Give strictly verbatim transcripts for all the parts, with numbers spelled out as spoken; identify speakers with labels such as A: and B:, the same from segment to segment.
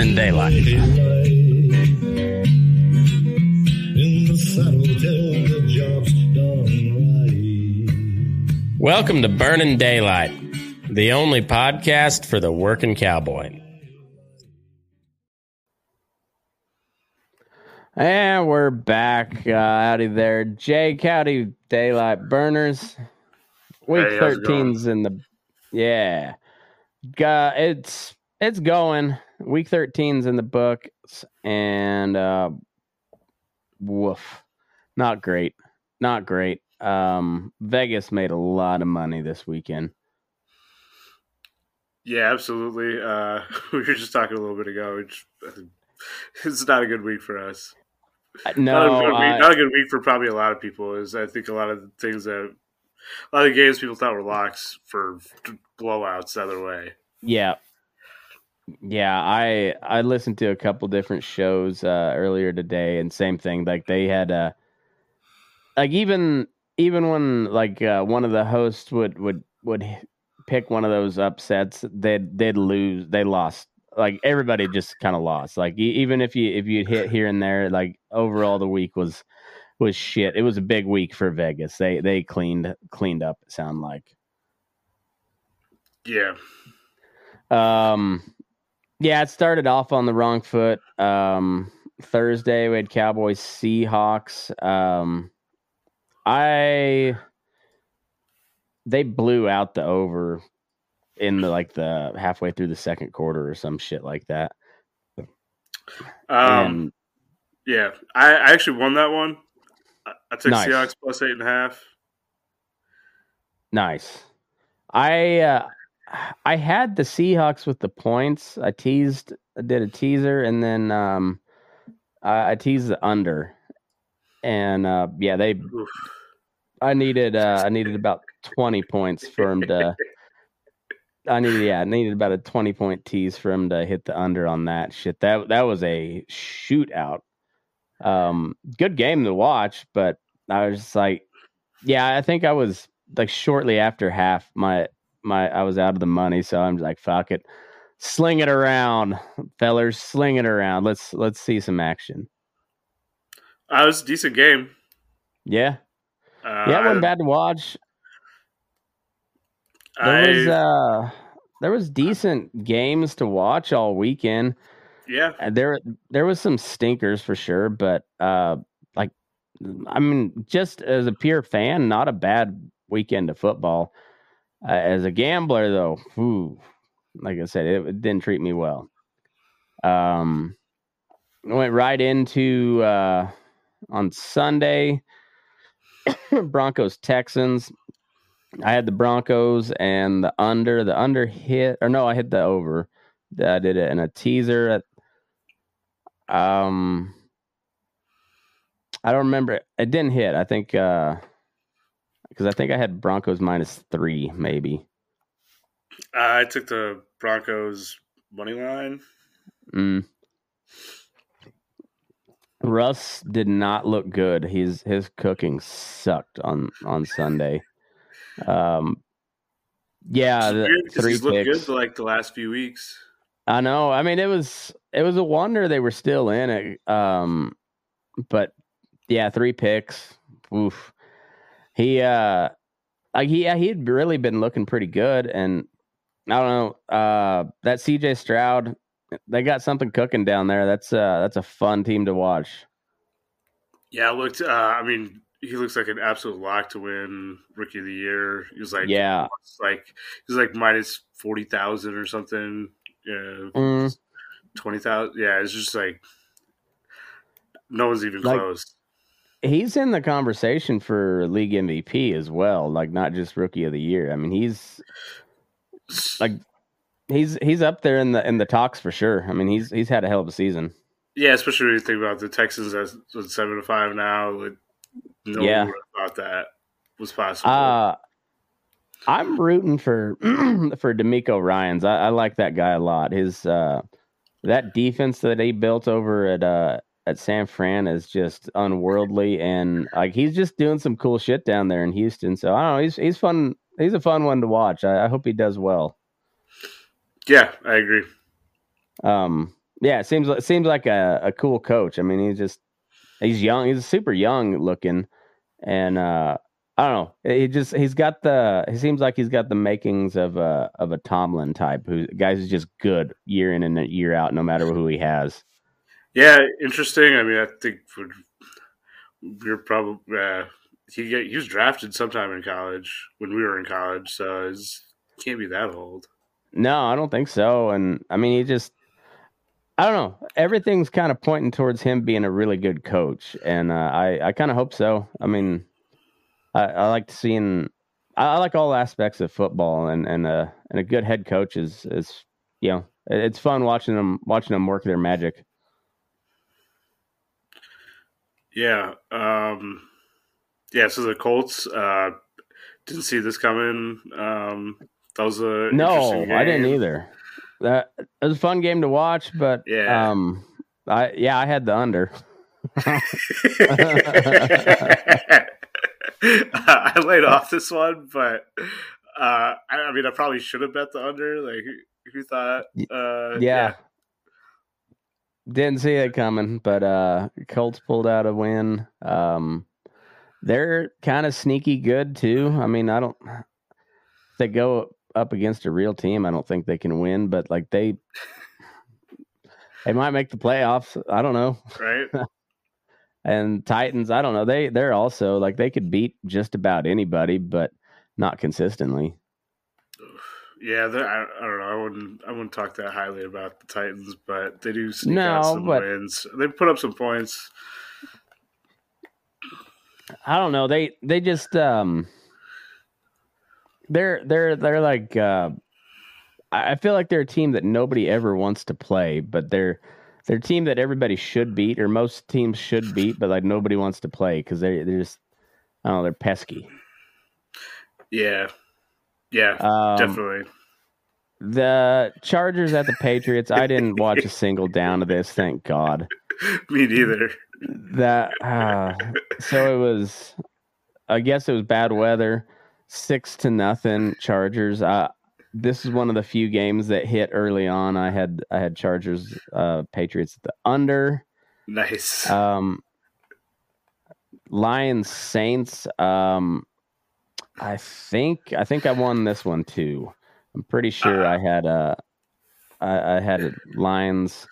A: Burning Daylight.
B: In the saddle till the job's done right.
A: Welcome to Burning Daylight, the only podcast for the working cowboy.
C: And we're back. Uh, howdy there, Jake. Howdy, Daylight Burners. Week
D: Hey, how's it
C: thirteen's in the yeah. Uh, it's it's going. Week thirteen's in the books, and uh, woof, not great, not great. Um, Vegas made a lot of money this weekend.
D: Yeah, absolutely. Uh, we were just talking a little bit ago. Which, it's not a good week for us.
C: No,
D: not a, good
C: I,
D: week, not a good week for probably a lot of people. Is I think a lot of the things that a lot of games people thought were locks for blowouts the other way.
C: yeah, yeah. I I listened to a couple different shows uh, earlier today, and same thing. Like they had uh, like even even when like uh, one of the hosts would would would pick one of those upsets, they'd they'd lose. They lost. Like everybody just kind of lost. Like e- even if you if you hit here and there, like overall the week was was shit. It was a big week for Vegas. They they cleaned cleaned up. It sound like.
D: Yeah.
C: Um, yeah, it started off on the wrong foot. Um, Thursday we had Cowboys Seahawks. Um, I they blew out the over in the like the halfway through the second quarter or some shit like that.
D: Um.
C: And
D: Yeah, I, I actually won that one. I, I took
C: Nice.
D: Seahawks plus eight and a half.
C: nice. I uh, I had the Seahawks with the points. I teased, I did a teaser, and then um, I, I teased the under, and uh, yeah, they.
D: Oof.
C: I needed uh, I needed about twenty points for him to. I needed yeah, I needed about a twenty point tease for him to hit the under on that shit. That that was a shootout. Um, good game to watch, but I was just like, yeah, I think I was like shortly after half. My my I was out of the money, so I'm just like, fuck it, sling it around, fellers, sling it around. Let's let's see some action.
D: Uh, it was a decent game.
C: Yeah,
D: Uh,
C: yeah, it wasn't
D: I,
C: bad to watch. There
D: I,
C: was uh, there was decent games to watch all weekend.
D: yeah,
C: Uh, There there was some stinkers for sure, but uh, like I mean, just as a pure fan, not a bad weekend of football. Uh, as a gambler, though, whew, like I said, it, it didn't treat me well. Um, I went right into uh, on Sunday, Broncos Texans. I had the Broncos and the under. The under hit, or no, I hit the over. I did it in a teaser at um. I don't remember. It didn't hit. I think uh, because I think I had Broncos minus three, maybe.
D: I took the Broncos money line.
C: Mm. Russ did not look good. His his cooking sucked on on Sunday. Um, yeah,
D: It's
C: the
D: weird because
C: three
D: he's looked
C: picks.
D: good for like the last few weeks.
C: I know. I mean, it was it was a wonder they were still in it. Um, but yeah, three picks. Oof. He uh, like he yeah, he had really been looking pretty good, and I don't know. Uh, that C J Stroud, they got something cooking down there. That's uh, that's a fun team to watch.
D: Yeah, it looked. Uh, I mean, he looks like an absolute lock to win Rookie of the Year. He was like,
C: Yeah.
D: like he was like minus forty thousand or something. Yeah,
C: Mm.
D: twenty thousand. Yeah, it's just like no one's even
C: Like-
D: close.
C: He's in the conversation for league M V P as well, like not just rookie of the year. I mean, he's like he's he's up there in the in the talks for sure. I mean, he's he's had a hell of a season.
D: Yeah, especially when you think about the Texans as with seven to five now. Like, no
C: Yeah.
D: one would have thought that was possible.
C: Uh I'm rooting for for D'Amico Ryans. I, I like that guy a lot. His uh that defense that he built over at uh at San Fran is just unworldly, and like he's just doing some cool shit down there in Houston. So I don't know, he's he's fun. He's a fun one to watch. I, I hope he does well.
D: yeah, I agree.
C: Um, Yeah, it seems it seems like a, a cool coach. I mean, he's just he's young. He's super young looking, and uh, I don't know. He just he's got the. He seems like he's got the makings of a of a Tomlin type, who guys is just good year in and year out, no matter who he has.
D: Yeah, interesting. I mean, I think we're probably uh, he get, he was drafted sometime in college when we were in college, so he can't be that old.
C: No, I don't think so. And I mean, he just. I don't know. Everything's kind of pointing towards him being a really good coach, and uh, I, I kind of hope so. I mean, I, I like seeing. I, I like all aspects of football, and and uh, and a good head coach is is you know it's fun watching them watching them work their magic.
D: Yeah, um, yeah. So the Colts uh, didn't see this coming. Um, that was a
C: no,
D: interesting game.
C: I didn't either. That it was a fun game to watch, but
D: yeah,
C: um, I yeah, I had the under.
D: I laid off this one, but uh, I, I mean, I probably should have bet the under. Like, who, who thought? Uh,
C: yeah.
D: yeah,
C: didn't see it coming, but uh, Colts pulled out a win. Um, they're kind of sneaky good too. I mean, I don't. If they go up against a real team, I don't think they can win, but like they they might make the playoffs. I don't know.
D: Right.
C: And Titans, I don't know. They they're also like they could beat just about anybody, but not consistently.
D: Yeah, I, I don't know. I wouldn't I wouldn't talk that highly about the Titans, but they do sneak
C: no,
D: out some
C: but,
D: wins. They put up some points.
C: I don't know. They they just um They're they're they're like uh, I feel like they're a team that nobody ever wants to play, but they're they're a team that everybody should beat, or most teams should beat, but like nobody wants to play because they they're just I don't know, they're pesky.
D: Yeah, yeah,
C: um,
D: definitely.
C: The Chargers at the Patriots. I didn't watch a single down of this, thank God.
D: Me neither.
C: That uh, so it was. I guess it was bad weather. Six to nothing Chargers. Uh, this is one of the few games that hit early on. I had I had Chargers, uh, Patriots at the under.
D: Nice.
C: Um, Lions Saints. Um, I think I think I won this one too. I'm pretty sure uh, I had a I, I had a Lions.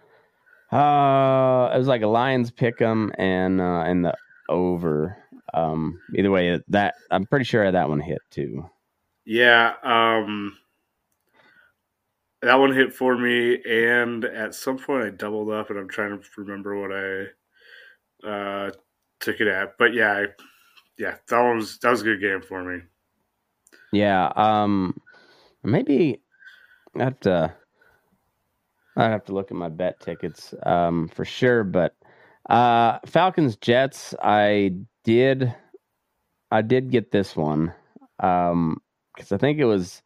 C: Uh, it was like a Lions pick'em and uh, and the over. Um, either way, that I'm pretty sure that one hit too.
D: Yeah, um, that one hit for me, and at some point I doubled up, and I'm trying to remember what I uh, took it at. But yeah, I, yeah, that one was that was a good game for me.
C: Yeah, um, maybe I have to. I have to look at my bet tickets um, for sure, but uh, Falcons Jets. I did, I did get this one because um, I think it was.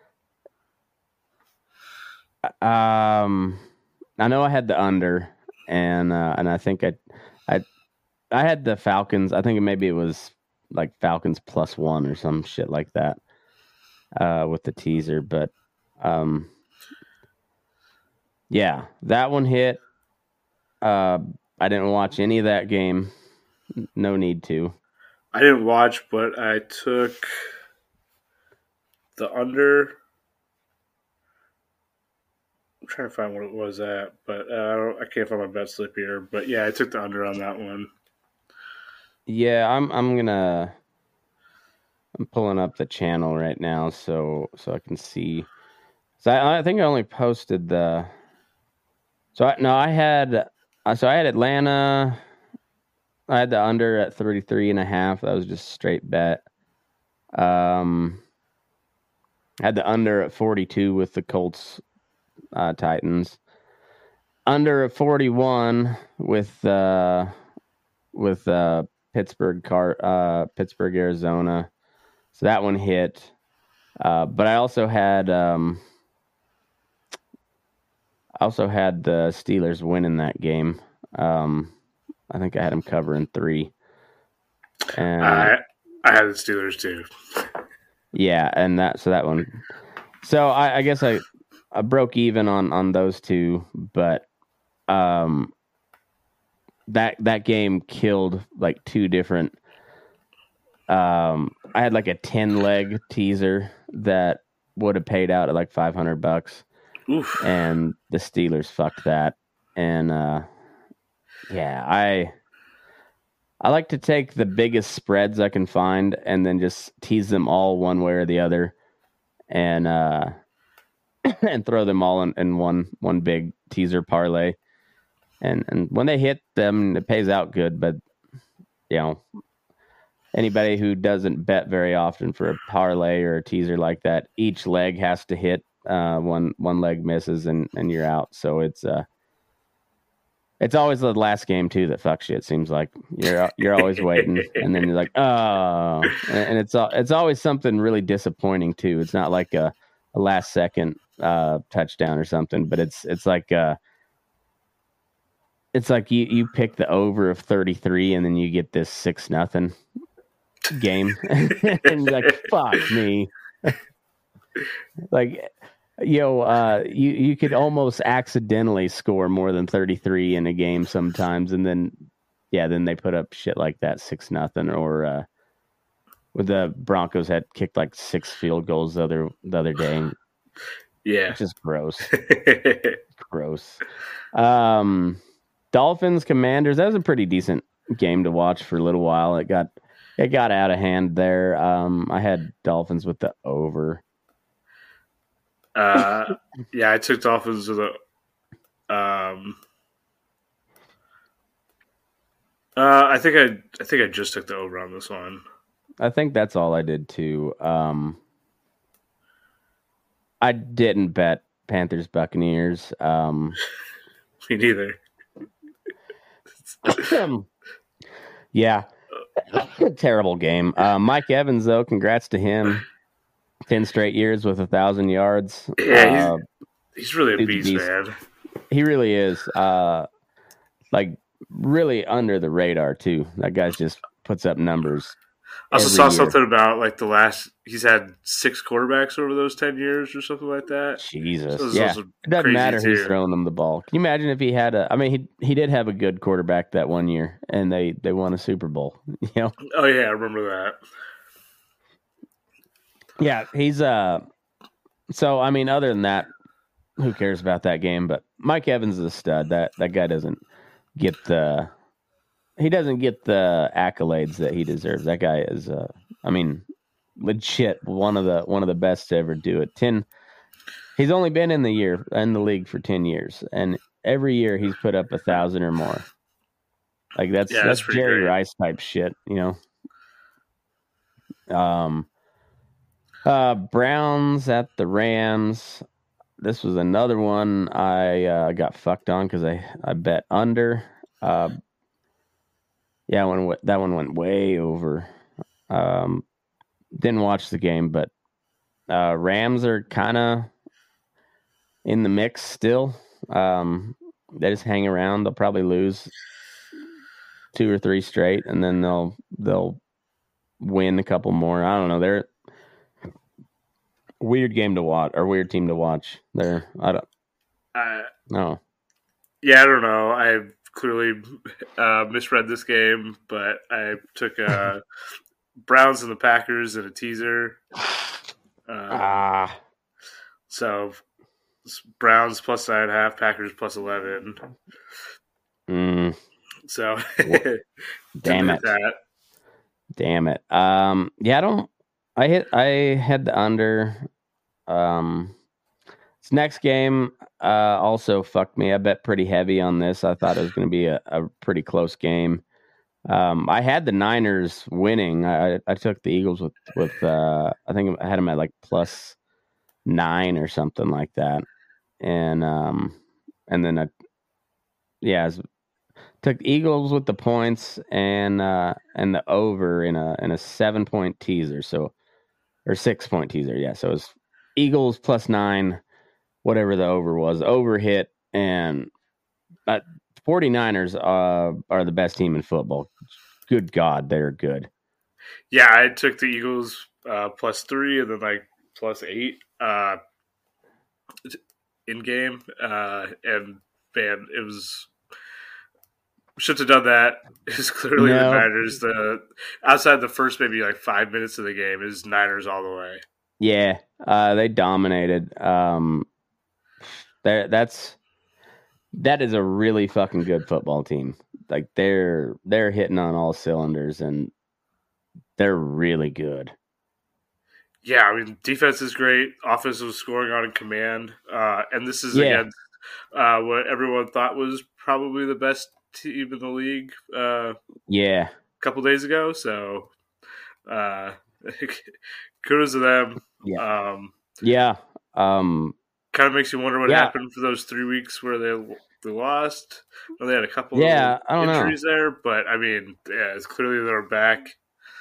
C: Um, I know I had the under, and uh, and I think I, I, I had the Falcons. I think maybe it was like Falcons plus one or some shit like that uh, with the teaser, but. Um, Yeah, that one hit. Uh, I didn't watch any of that game. No need to.
D: I didn't watch, but I took the under. I'm trying to find what it was at, but uh, I, don't, I can't find my bet slip here. But yeah, I took the under on that one.
C: Yeah, I'm. I'm gonna. I'm pulling up the channel right now, so so I can see. So I, I think I only posted the. So I, no, I had so I had Atlanta. I had the under at thirty-three and a half. That was just straight bet. Um, I had the under at forty-two with the Colts, uh, Titans. Under at forty-one with uh, with uh, Pittsburgh, Car uh, Pittsburgh, Arizona. So that one hit. Uh, but I also had. Um, I also had the Steelers winning that game. Um, I think I had them covering three. And
D: I I had the Steelers too.
C: Yeah, and that so that one. So I, I guess I, I broke even on, on those two, but um, that that game killed like two different. Um, I had like a ten leg teaser that would have paid out at like five hundred bucks,
D: Oof.
C: and the Steelers fucked that. And uh, yeah, I I like to take the biggest spreads I can find and then just tease them all one way or the other, and uh, and throw them all in, in one one big teaser parlay. And and when they hit them, it pays out good. But you know, anybody who doesn't bet very often for a parlay or a teaser like that, each leg has to hit. Uh, one one leg misses and, and you're out. So it's uh, it's always the last game too that fucks you. It seems like you're you're always waiting, and then you're like, oh, and, and it's it's always something really disappointing too. It's not like a, a last second uh, touchdown or something, but it's it's like uh, it's like you you pick the over of thirty-three, and then you get this six nothing game, and you're like, fuck me, like. You know, uh, you, you could almost accidentally score more than thirty-three in a game sometimes. And then, yeah, then they put up shit like that, six nothing, or uh, with the Broncos had kicked like six field goals the other, the other day.
D: Yeah.
C: It's just gross. Gross. Um, Dolphins, Commanders, that was a pretty decent game to watch for a little while. It got, it got out of hand there. Um, I had Dolphins with the over.
D: Uh, yeah, I took Dolphins with a. Um, uh, I think I, I think I just took the over on this one.
C: I think that's all I did too. Um, I didn't bet Panthers Buccaneers. Um,
D: Me neither.
C: yeah, terrible game. Uh, Mike Evans, though, congrats to him. Ten straight years with a thousand yards.
D: Yeah,
C: uh,
D: he's, he's really a
C: he's
D: beast,
C: a beast,
D: man.
C: He really is. Uh, like really under the radar too. That guy's just puts up numbers.
D: I also saw
C: year.
D: something about like the last. He's had six quarterbacks over those ten years or something like that.
C: Jesus,
D: so
C: yeah. It doesn't matter
D: too.
C: who's throwing them the ball. Can you imagine if he had a? I mean, he he did have a good quarterback that one year, and they they won a Super Bowl. You know.
D: Oh yeah, I remember that.
C: Yeah, he's uh. So I mean, other than that, who cares about that game? But Mike Evans is a stud. That that guy doesn't get the. He doesn't get the accolades that he deserves. That guy is, uh, I mean, legit one of the one of the best to ever do it. Ten. He's only been in the year in the league for ten years, and every year he's put up a thousand or more. Like that's
D: yeah,
C: that's,
D: that's
C: Jerry
D: great.
C: Rice type shit, you know. Um. Uh, Browns at the Rams. This was another one I uh, got fucked on because I, I bet under. Uh, yeah, when that one went way over. Um, didn't watch the game, but uh, Rams are kind of in the mix still. Um, they just hang around. They'll probably lose two or three straight, and then they'll they'll win a couple more. I don't know. They're weird game to watch or weird team to watch. They're I don't
D: Uh,
C: no.
D: yeah, I don't know. I clearly uh, misread this game, but I took uh, Browns and the Packers in a teaser. Um,
C: Ah,
D: so Browns plus nine and a half, Packers plus eleven.
C: mm,
D: So
C: damn it,
D: that.
C: damn it. Um, yeah, I don't. I hit. I had the under. Um, this next game uh, also fucked me. I bet pretty heavy on this. I thought it was going to be a, a pretty close game. Um, I had the Niners winning. I, I took the Eagles with with. Uh, I think I had them at like plus nine or something like that, and um, and then I, yeah, I was, took the Eagles with the points and uh, and the over in a in a seven point teaser. So. Or six point teaser, yeah. So it was Eagles plus nine, whatever the over was. Over hit, and uh, 49ers uh, are the best team in football. Good God, they're good.
D: Yeah, I took the Eagles uh, plus three and then like plus eight uh, in game, uh, and man, it was should have done that. It's clearly
C: No.
D: the Niners. The outside the first maybe like five minutes of the game is Niners all the way.
C: Yeah, uh, they dominated. Um, that that's that is a really fucking good football team. Like they're they're hitting on all cylinders, and they're really good.
D: Yeah, I mean, defense is great. Offense was scoring on command, uh, and this is
C: Yeah.
D: against uh, what everyone thought was probably the best team in the league uh,
C: Yeah,
D: a couple days ago. So, uh, kudos to them.
C: Yeah.
D: Um,
C: yeah. Um,
D: kind of makes you wonder what
C: Yeah.
D: happened for those three weeks where they they lost. Well, they had a couple
C: Yeah,
D: of
C: I don't know.
D: injuries there, but I mean, yeah, it's clearly they're back.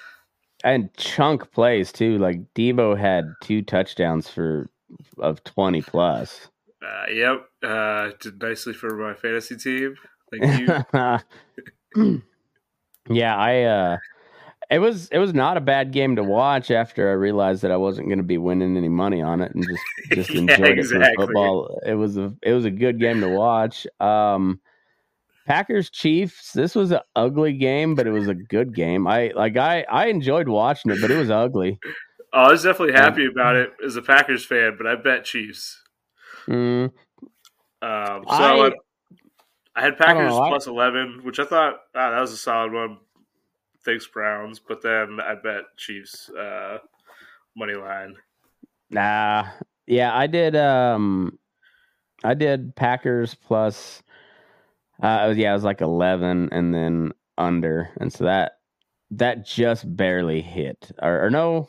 C: and chunk plays too. Like Debo had two touchdowns for of twenty plus.
D: Uh, yep, uh, did nicely for my fantasy team. Thank you.
C: yeah, I. Uh, it was it was not a bad game to watch after I realized that I wasn't going to be winning any money on it and just just
D: Yeah,
C: enjoyed it
D: exactly.
C: for football. It was a it was a good game to watch. Um, Packers Chiefs. This was an ugly game, but it was a good game. I like I I enjoyed watching it, but it was ugly.
D: Oh, I was definitely happy about it as a Packers fan, but I bet Chiefs.
C: Mm,
D: Um, so
C: I-
D: I, I had
C: I don't
D: Packers
C: know, I-
D: plus eleven, which I thought ah, that was a solid one. Thanks, Browns. But then I bet Chiefs uh, money line.
C: Nah, yeah, I did. Um, I did Packers plus. Uh, it was, yeah, it was like eleven, and then under, and so that that just barely hit, or, or no,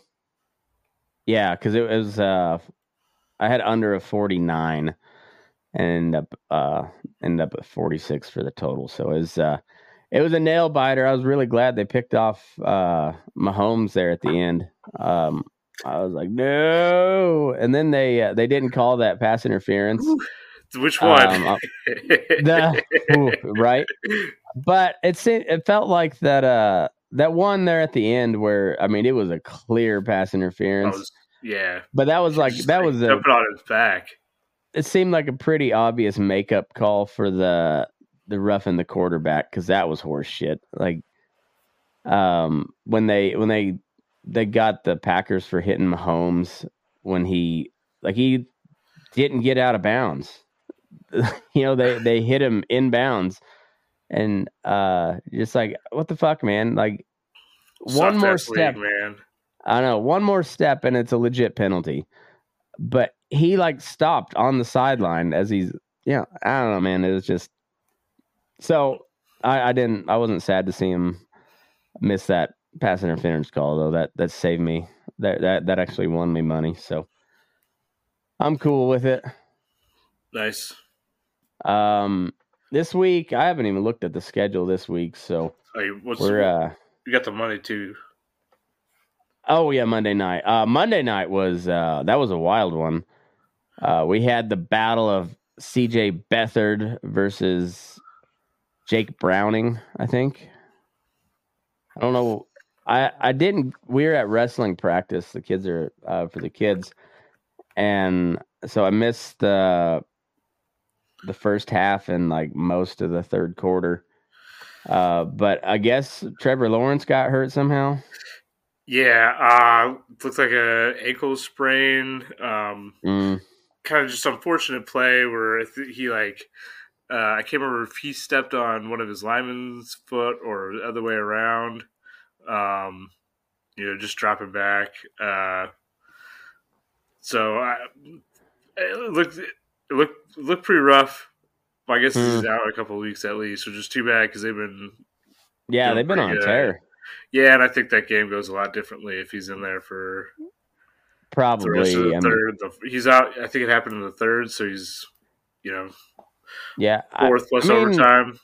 C: yeah, because it was. Uh, I had under a forty-nine, and ended up uh ended up at forty-six for the total. So it was uh, it was a nail biter. I was really glad they picked off uh Mahomes there at the end. Um, I was like, no, and then they uh, they didn't call that pass interference.
D: Which one?
C: Um, uh, the, ooh, right, but it seemed, it felt like that uh that one there at the end where I mean it was a clear pass
D: That
C: interference,
D: was- yeah.
C: but that was like
D: Just,
C: that was a
D: jumping on his back.
C: it seemed like a pretty obvious makeup call for the the roughing the quarterback because that was horse shit. Like, um, when they when they they got the Packers for hitting Mahomes when he like he didn't get out of bounds. you know they they hit him inbounds, and uh, just like what the fuck, man. Like one more
D: Soft-ass league,
C: step,
D: man.
C: I don't know, one more step, and it's a legit penalty. But he like stopped on the sideline as he's, yeah, I don't know, man. It was just so I, I didn't, I wasn't sad to see him miss that pass interference call though. That that saved me. That that that actually won me money. So I'm cool with it.
D: Nice.
C: Um, this week I haven't even looked at the schedule this week, so
D: Hey, what's
C: we're uh.
D: you got the money too?
C: Oh yeah, Monday night. Uh, Monday night was uh, that was a wild one. Uh, we had the battle of C J Beathard versus Jake Browning. I think. I don't know. I I didn't. We were at wrestling practice. The kids are uh, for the kids, and so I missed the the first half and like most of the third quarter. Uh, but I guess Trevor Lawrence got hurt somehow.
D: Yeah, uh, looks like a ankle sprain. Um,
C: Mm.
D: kind of just unfortunate play where I th- he like uh, I can't remember if he stepped on one of his lineman's foot or the other way around. Um, you know, just dropping back. Uh, so I, it looked it looked looked pretty rough. I guess
C: Hmm.
D: he's out a couple of weeks at least, which is too bad because they've been
C: Yeah,
D: Doing
C: they've been on
D: pretty
C: a
D: good.
C: tear.
D: yeah, and I think that game goes a lot differently if he's in there for the rest of
C: Probably.
D: the
C: I mean,
D: third. The, he's out. I think it happened in the third, so he's you know
C: yeah. I-
D: fourth plus
C: I mean,
D: overtime.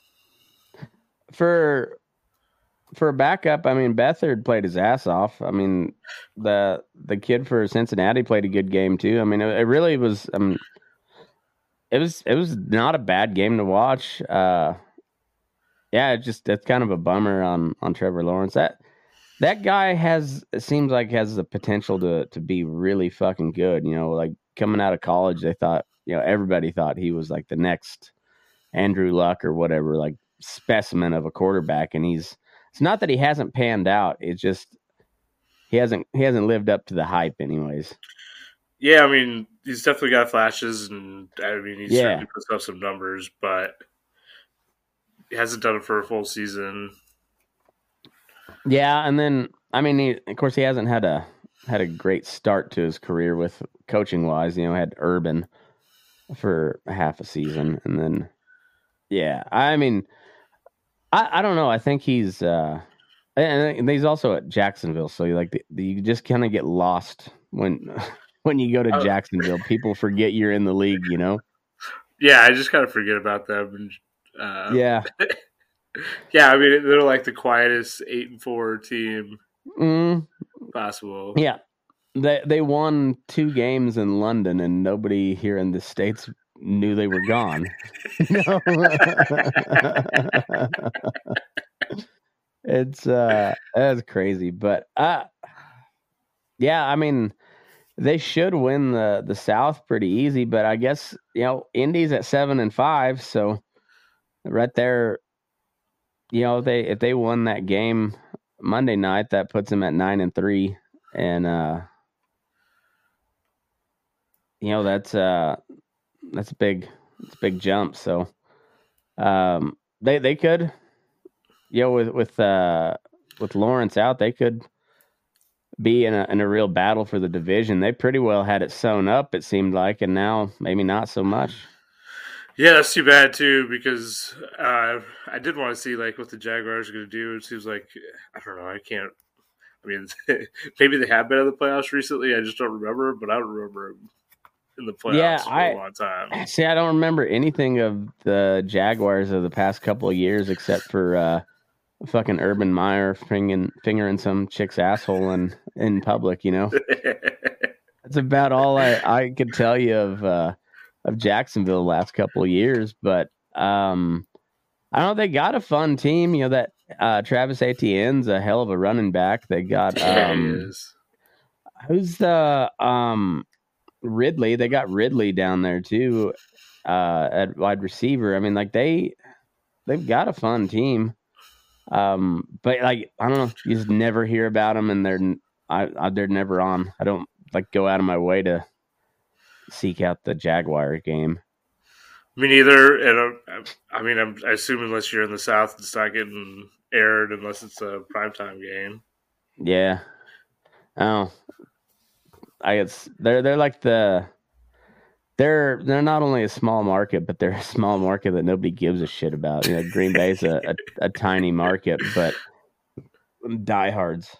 C: for for a backup, I mean Beathard played his ass off. I mean the the kid for Cincinnati played a good game too. I mean it, it really was. I mean, it was it was not a bad game to watch. Uh, yeah, it just that's kind of a bummer on on Trevor Lawrence. That that guy has it seems like has the potential to to be really fucking good. You know, like coming out of college, they thought you know everybody thought he was like the next Andrew Luck or whatever, like specimen of a quarterback. And he's, it's not that he hasn't panned out. It's just, he hasn't, he hasn't lived up to the hype anyways.
D: Yeah. I mean, he's definitely got flashes, and I mean, he
C: Yeah.
D: certainly puts up some numbers, but he hasn't done it for a full season.
C: Yeah. And then, I mean, he, of course he hasn't had a, had a great start to his career with coaching wise, you know, had Urban for half a season. And then, yeah, I mean, I, I don't know. I think he's, uh, and he's also at Jacksonville. So you like, the, the, you just kind of get lost when, when you go to
D: Oh.
C: Jacksonville. People forget you're in the league, you know?
D: Yeah. I just kind of forget about them. Uh,
C: Yeah.
D: Yeah. I mean, they're like the quietest eight and four team
C: Mm,
D: possible.
C: yeah. They, they won two games in London and nobody here in the States knew they were gone. You know? It's uh that's crazy, but uh yeah, I mean they should win the the South pretty easy, but I guess, you know, Indy's at seven and five, so right there, you know, they if they won that game Monday night, that puts them at nine and three, and uh you know, that's uh that's a big it's a big jump, so um they they could, you know, with with uh with Lawrence out, they could be in a in a real battle for the division. They pretty well had it sewn up, it seemed like, and now maybe not so much.
D: Yeah, that's too bad too, because uh, I did want to see like what the Jaguars are going to do. It seems like, I don't know. I can't. I mean, maybe they have been in the playoffs recently. I just don't remember, but I don't remember them in the playoffs
C: Yeah,
D: for
C: I-
D: a long time.
C: See, I don't remember anything of the Jaguars of the past couple of years except for uh, fucking Urban Meyer fingering, fingering some chick's asshole in, in public, you know? That's about all I, I could tell you of uh, of Jacksonville the last couple of years. But um, I don't know, they got a fun team. You know, that uh, Travis Etienne's a hell of a running back. They got
D: Yeah, he
C: um,
D: is.
C: who's the um, Ridley? They got Ridley down there too uh, at wide receiver. I mean, like they they've got a fun team. Um, but like I don't know, you just never hear about them, and they're I, I they're never on. I don't like go out of my way to seek out the Jaguar game.
D: Me neither. And uh, I mean, I'm, I assume unless you're in the South, it's not getting aired unless it's a primetime game.
C: Yeah. Oh, I guess they're they're like the they're they're not only a small market, but they're a small market that nobody gives a shit about. You know, Green Bay's a, a, a tiny market, but diehards.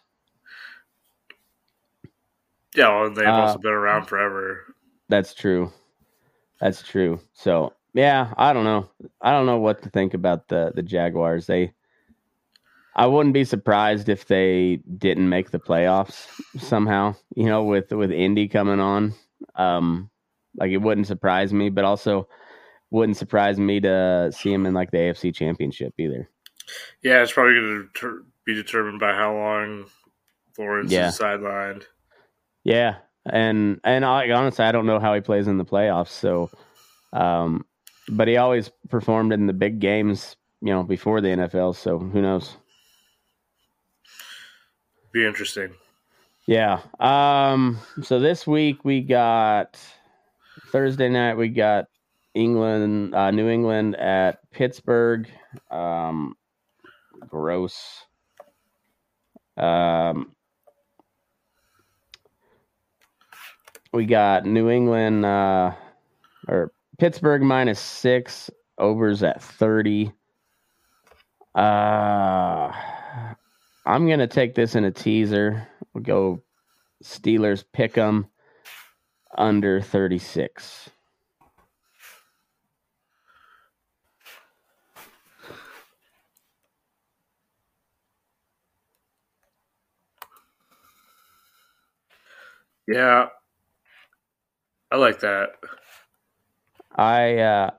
D: Yeah, well, they've
C: Uh,
D: also been around forever.
C: That's true. That's true. So yeah, I don't know. I don't know what to think about the the Jaguars. They, I wouldn't be surprised if they didn't make the playoffs somehow. You know, with with Indy coming on, um, like it wouldn't surprise me, but also wouldn't surprise me to see them in like the A F C Championship either.
D: Yeah, it's probably going to deter- be determined by how long Lawrence
C: Yeah.
D: is sidelined.
C: Yeah, and and I, honestly, I don't know how he plays in the playoffs. So, um, but he always performed in the big games, you know, before the N F L. So who knows?
D: Be interesting.
C: Yeah. Um. So this week we got Thursday night. We got England, uh, New England at Pittsburgh. Um, gross. Um. We got New England uh, or Pittsburgh minus six, overs at thirty. Uh, I'm going to take this in a teaser. We'll go Steelers pick 'em under thirty-six.
D: Yeah, I like that.
C: I uh,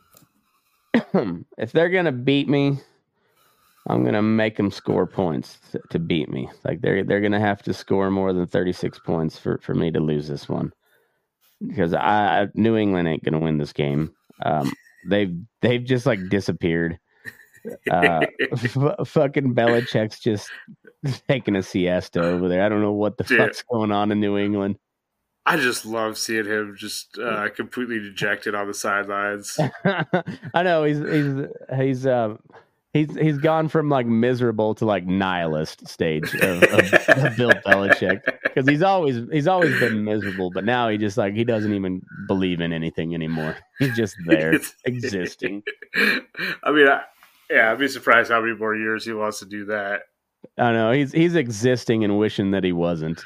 C: if they're gonna beat me, I'm gonna make them score points to, to beat me. Like they're they're gonna have to score more than thirty-six points for, for me to lose this one. Because I New England ain't gonna win this game. Um, they've they've just like disappeared. Uh, f- fucking Belichick's just taking a siesta over there. I don't know what the
D: Dude.
C: fuck's going on in New England.
D: I just love seeing him just uh, completely dejected on the sidelines.
C: I know he's he's he's uh, he's he's gone from like miserable to like nihilist stage of, of, of Bill Belichick, because he's always he's always been miserable, but now he just like he doesn't even believe in anything anymore. He's just there existing.
D: I mean, I, yeah, I'd be surprised how many more years he wants to do that.
C: I know he's he's existing and wishing that he wasn't.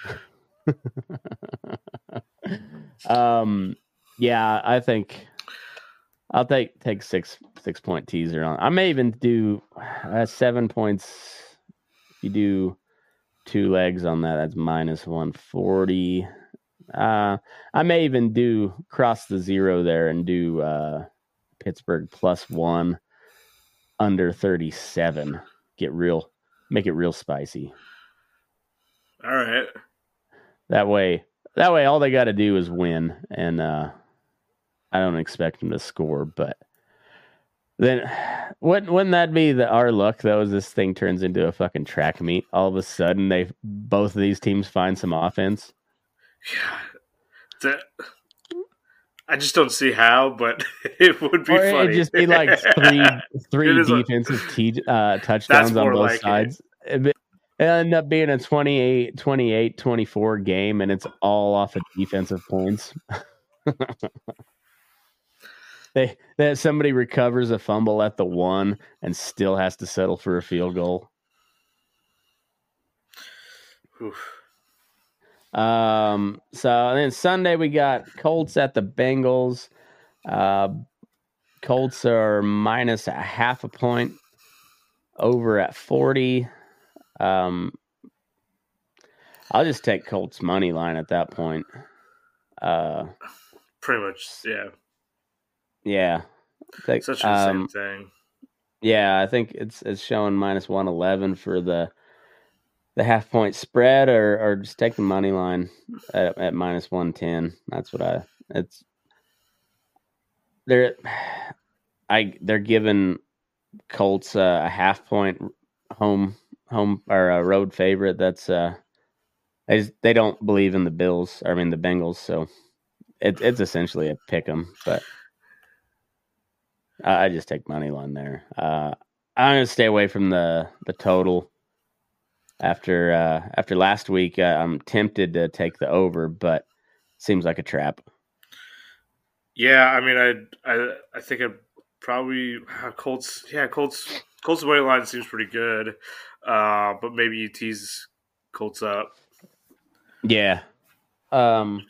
C: um, yeah, I think I'll take take six six point teaser on. I may even do uh, seven points. If you do two legs on that, that's minus one forty. Uh, I may even do cross the zero there and do uh, Pittsburgh plus one under thirty seven. Get real, make it real spicy.
D: All right.
C: That way, that way, all they got to do is win, and uh, I don't expect them to score. But then, wouldn't wouldn't that be the our luck though? As this thing turns into a fucking track meet, all of a sudden they both of these teams find some offense.
D: Yeah, that, I just don't see how, but it would be
C: or
D: funny.
C: It'd just be like three three
D: It is a-
C: defensive t- uh, touchdowns on
D: more
C: both
D: like it.
C: sides. It. It'll end up being a twenty-eight, twenty-eight, twenty-four game, and it's all off of defensive points. they that somebody recovers a fumble at the one and still has to settle for a field goal.
D: Oof.
C: Um. So and then Sunday we got Colts at the Bengals. Uh, Colts are minus a half a point over at forty. Um, I'll just take Colts money line at that point. Uh,
D: Pretty much, yeah.
C: yeah, take,
D: Such the
C: um,
D: same thing.
C: yeah. I think it's it's showing minus one eleven for the the half point spread, or or just take the money line at, at minus one ten. That's what I. It's they're I they're giving Colts uh, a half point home. home or a road favorite. That's uh they just, they don't believe in the Bills, I mean the Bengals, so it, it's essentially a pick 'em, but I, I just take money line there. uh I'm gonna stay away from the the total after uh after last week. uh, I'm tempted to take the over, but seems like a trap.
D: Yeah, I mean, I I I think I probably uh, Colts. Yeah, Colts. Colts money line seems pretty good, uh, but maybe you tease Colts up.
C: Yeah. Um.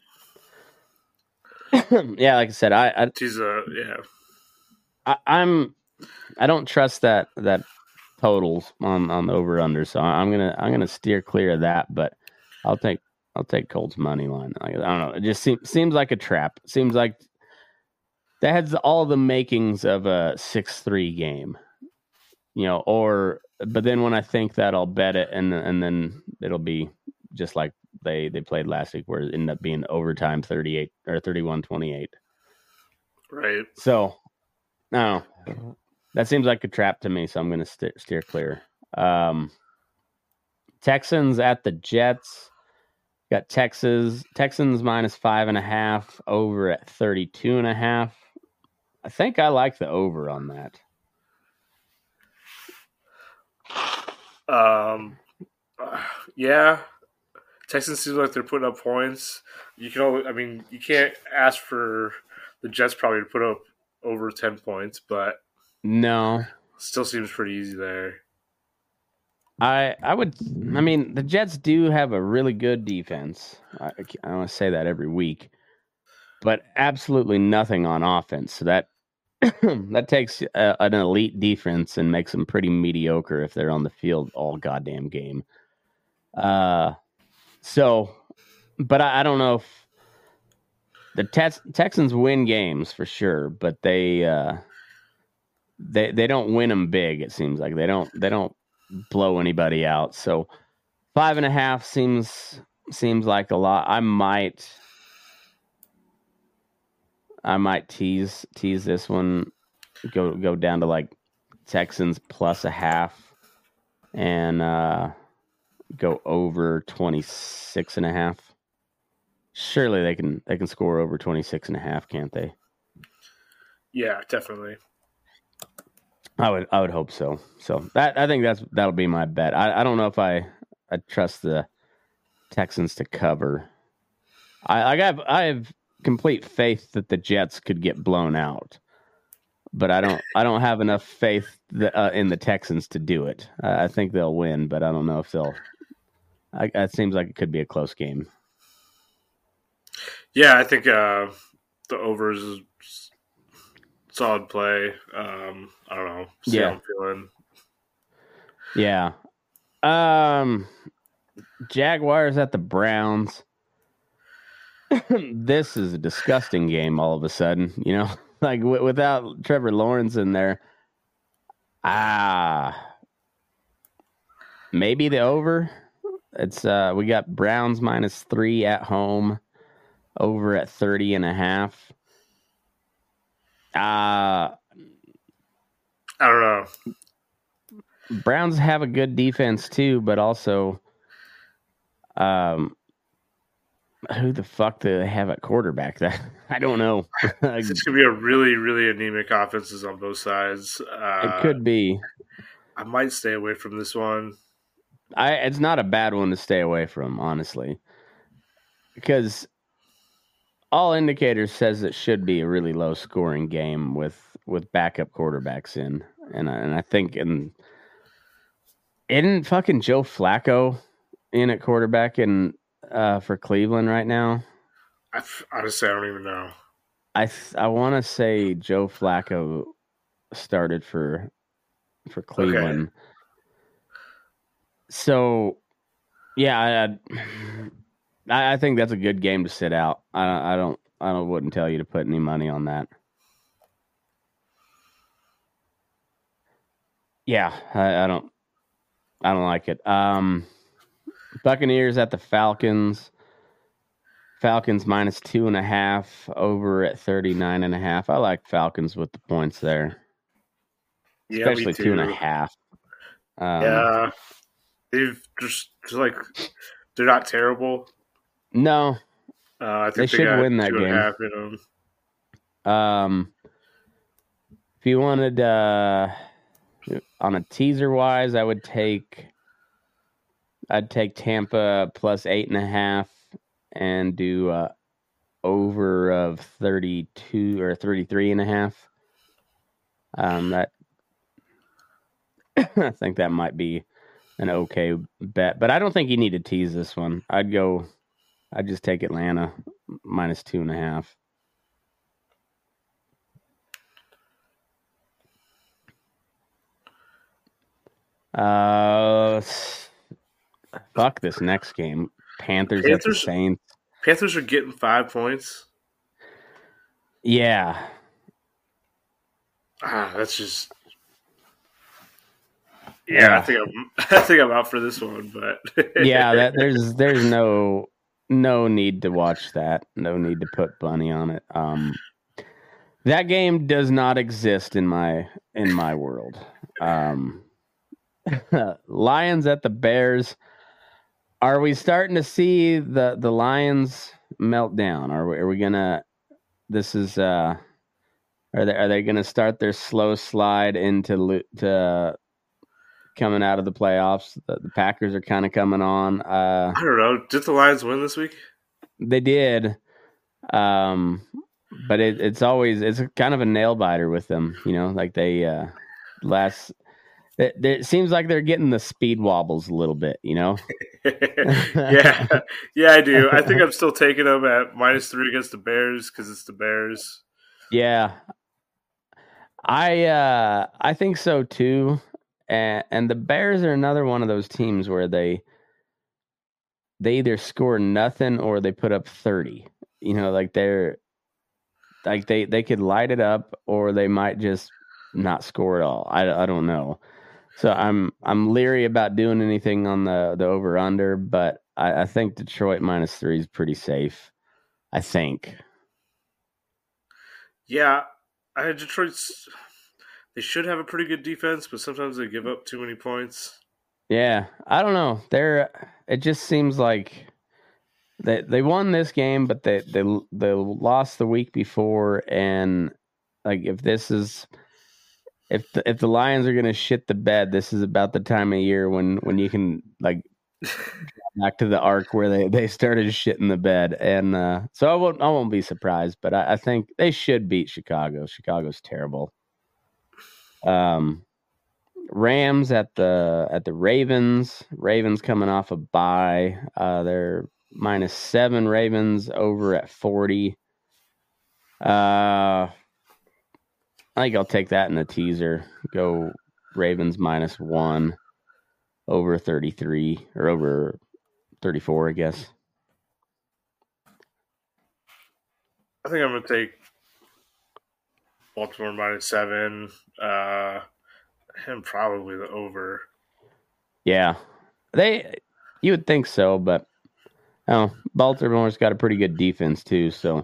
C: yeah, like I said, I, I
D: Tease a yeah.
C: I, I'm I don't trust that that totals on, on the over under, so I'm gonna I'm gonna steer clear of that. But I'll take I'll take Colts money line. Like, I don't know. It just seems seems like a trap. Seems like that has all the makings of a six three game. You know, or but then when I think that, I'll bet it, and and then it'll be just like they, they played last week, where it ended up being overtime thirty-eight or thirty-one twenty-eight.
D: Right.
C: So, no, that seems like a trap to me. So I'm going to st- steer clear. Um, Texans at the Jets. Got Texas Texans minus five and a half over at thirty-two and a half. I think I like the over on that.
D: Um, uh, yeah, Texans seems like they're putting up points. You can, only, I mean, you can't ask for the Jets probably to put up over ten points, but
C: no,
D: still seems pretty easy there.
C: I I would. I mean, the Jets do have a really good defense. I, I want to say that every week, but absolutely nothing on offense. So that that takes a, an elite defense and makes them pretty mediocre if they're on the field all goddamn game. Uh, so, but I, I don't know if the Tex- Texans win games for sure, but they uh, they they don't win them big. It seems like they don't they don't blow anybody out. So five and a half seems seems like a lot. I might. I might tease tease this one go go down to like Texans plus a half and uh, go over twenty-six and a half. Surely they can they can score over twenty-six and a half, can't they?
D: Yeah, definitely.
C: I would I would hope so. So that I think that's that'll be my bet. I, I don't know if I, I trust the Texans to cover. I I have I have complete faith that the Jets could get blown out, but I don't I don't have enough faith that, uh, in the Texans to do it. Uh, I think they'll win, but I don't know if they'll. I, it seems like it could be a close game.
D: Yeah, I think uh, the overs is solid play. Um, I don't know. See
C: Yeah.
D: how I'm feeling.
C: Yeah. Um, Jaguars at the Browns. This is a disgusting game all of a sudden, you know, like w- without Trevor Lawrence in there. Ah, maybe the over. It's uh, we got Browns minus three at home, over at thirty and a half. Uh,
D: I don't know.
C: Browns have a good defense too, but also, um, who the fuck do they have at quarterback? That I don't know.
D: It's going to be a really, really anemic offenses on both sides. Uh,
C: It could be.
D: I might stay away from this one.
C: I. It's not a bad one to stay away from, honestly, because all indicators says it should be a really low scoring game with with backup quarterbacks in, and I, and I think in isn't fucking Joe Flacco in at quarterback in uh, for Cleveland right now.
D: I, honestly, I don't even know.
C: I th- I want to say Joe Flacco started for for Cleveland. Okay. So, yeah, I, I think that's a good game to sit out. I, I don't I don't wouldn't tell you to put any money on that. Yeah, I, I don't I don't like it. Um, Buccaneers at the Falcons. Falcons minus two and a half, over at thirty-nine and a half. I like Falcons with the points there.
D: Yeah,
C: especially two and a half. Um,
D: yeah, they've just, just like they're not terrible.
C: No,
D: uh, I think
C: they, they should win that game.
D: Half, you know?
C: Um, if you wanted uh, on a teaser wise, I would take. I'd take Tampa plus eight and a half and do uh, over of thirty-two or thirty-three and a half. Um, that I think that might be an okay bet, but I don't think you need to tease this one. I'd go, I'd just take Atlanta minus two and a half. Uh, fuck this next game. Panthers, Panthers at the Saints.
D: Panthers are getting five points.
C: Yeah.
D: Ah, that's just. Yeah, yeah. I think I'm. I think I'm out for this one, but
C: yeah, that there's there's no no need to watch that. No need to put money on it. Um, that game does not exist in my in my world. Um, Lions at the Bears. Are we starting to see the, the Lions melt down? Are we, are we gonna? This is. Uh, are they are they gonna start their slow slide into to coming out of the playoffs? The, the Packers are kind of coming on. Uh,
D: I don't know. Did the Lions win this week?
C: They did, um, but it, it's always it's kind of a nail biter with them. You know, like they uh, last. It, it seems like they're getting the speed wobbles a little bit, you know?
D: yeah. Yeah, I do. I think I'm still taking them at minus three against the Bears because it's the Bears.
C: Yeah. I uh, I think so, too. And, and the Bears are another one of those teams where they they either score nothing or they put up thirty. You know, like they're like they, they could light it up or they might just not score at all. I, I don't know. So I'm I'm leery about doing anything on the, the over under, but I, I think Detroit minus three is pretty safe. I think.
D: Yeah, I Detroit's they should have a pretty good defense, but sometimes they give up too many points.
C: Yeah, I don't know. They're it just seems like they they won this game, but they they they lost the week before, and like if this is if the, if the Lions are gonna shit the bed, this is about the time of year when when you can like back to the arc where they, they started shitting the bed, and uh, so I won't I won't be surprised, but I, I think they should beat Chicago. Chicago's terrible. Um, Rams at the at the Ravens. Ravens coming off a bye. Uh, they're minus seven. Ravens over at forty. Uh, I think I'll take that in the teaser. Go Ravens minus one over thirty-three or over thirty-four, I guess.
D: I think I'm going to take Baltimore minus seven uh, and probably the over.
C: Yeah. They, you would think so, but oh, Baltimore's got a pretty good defense too, so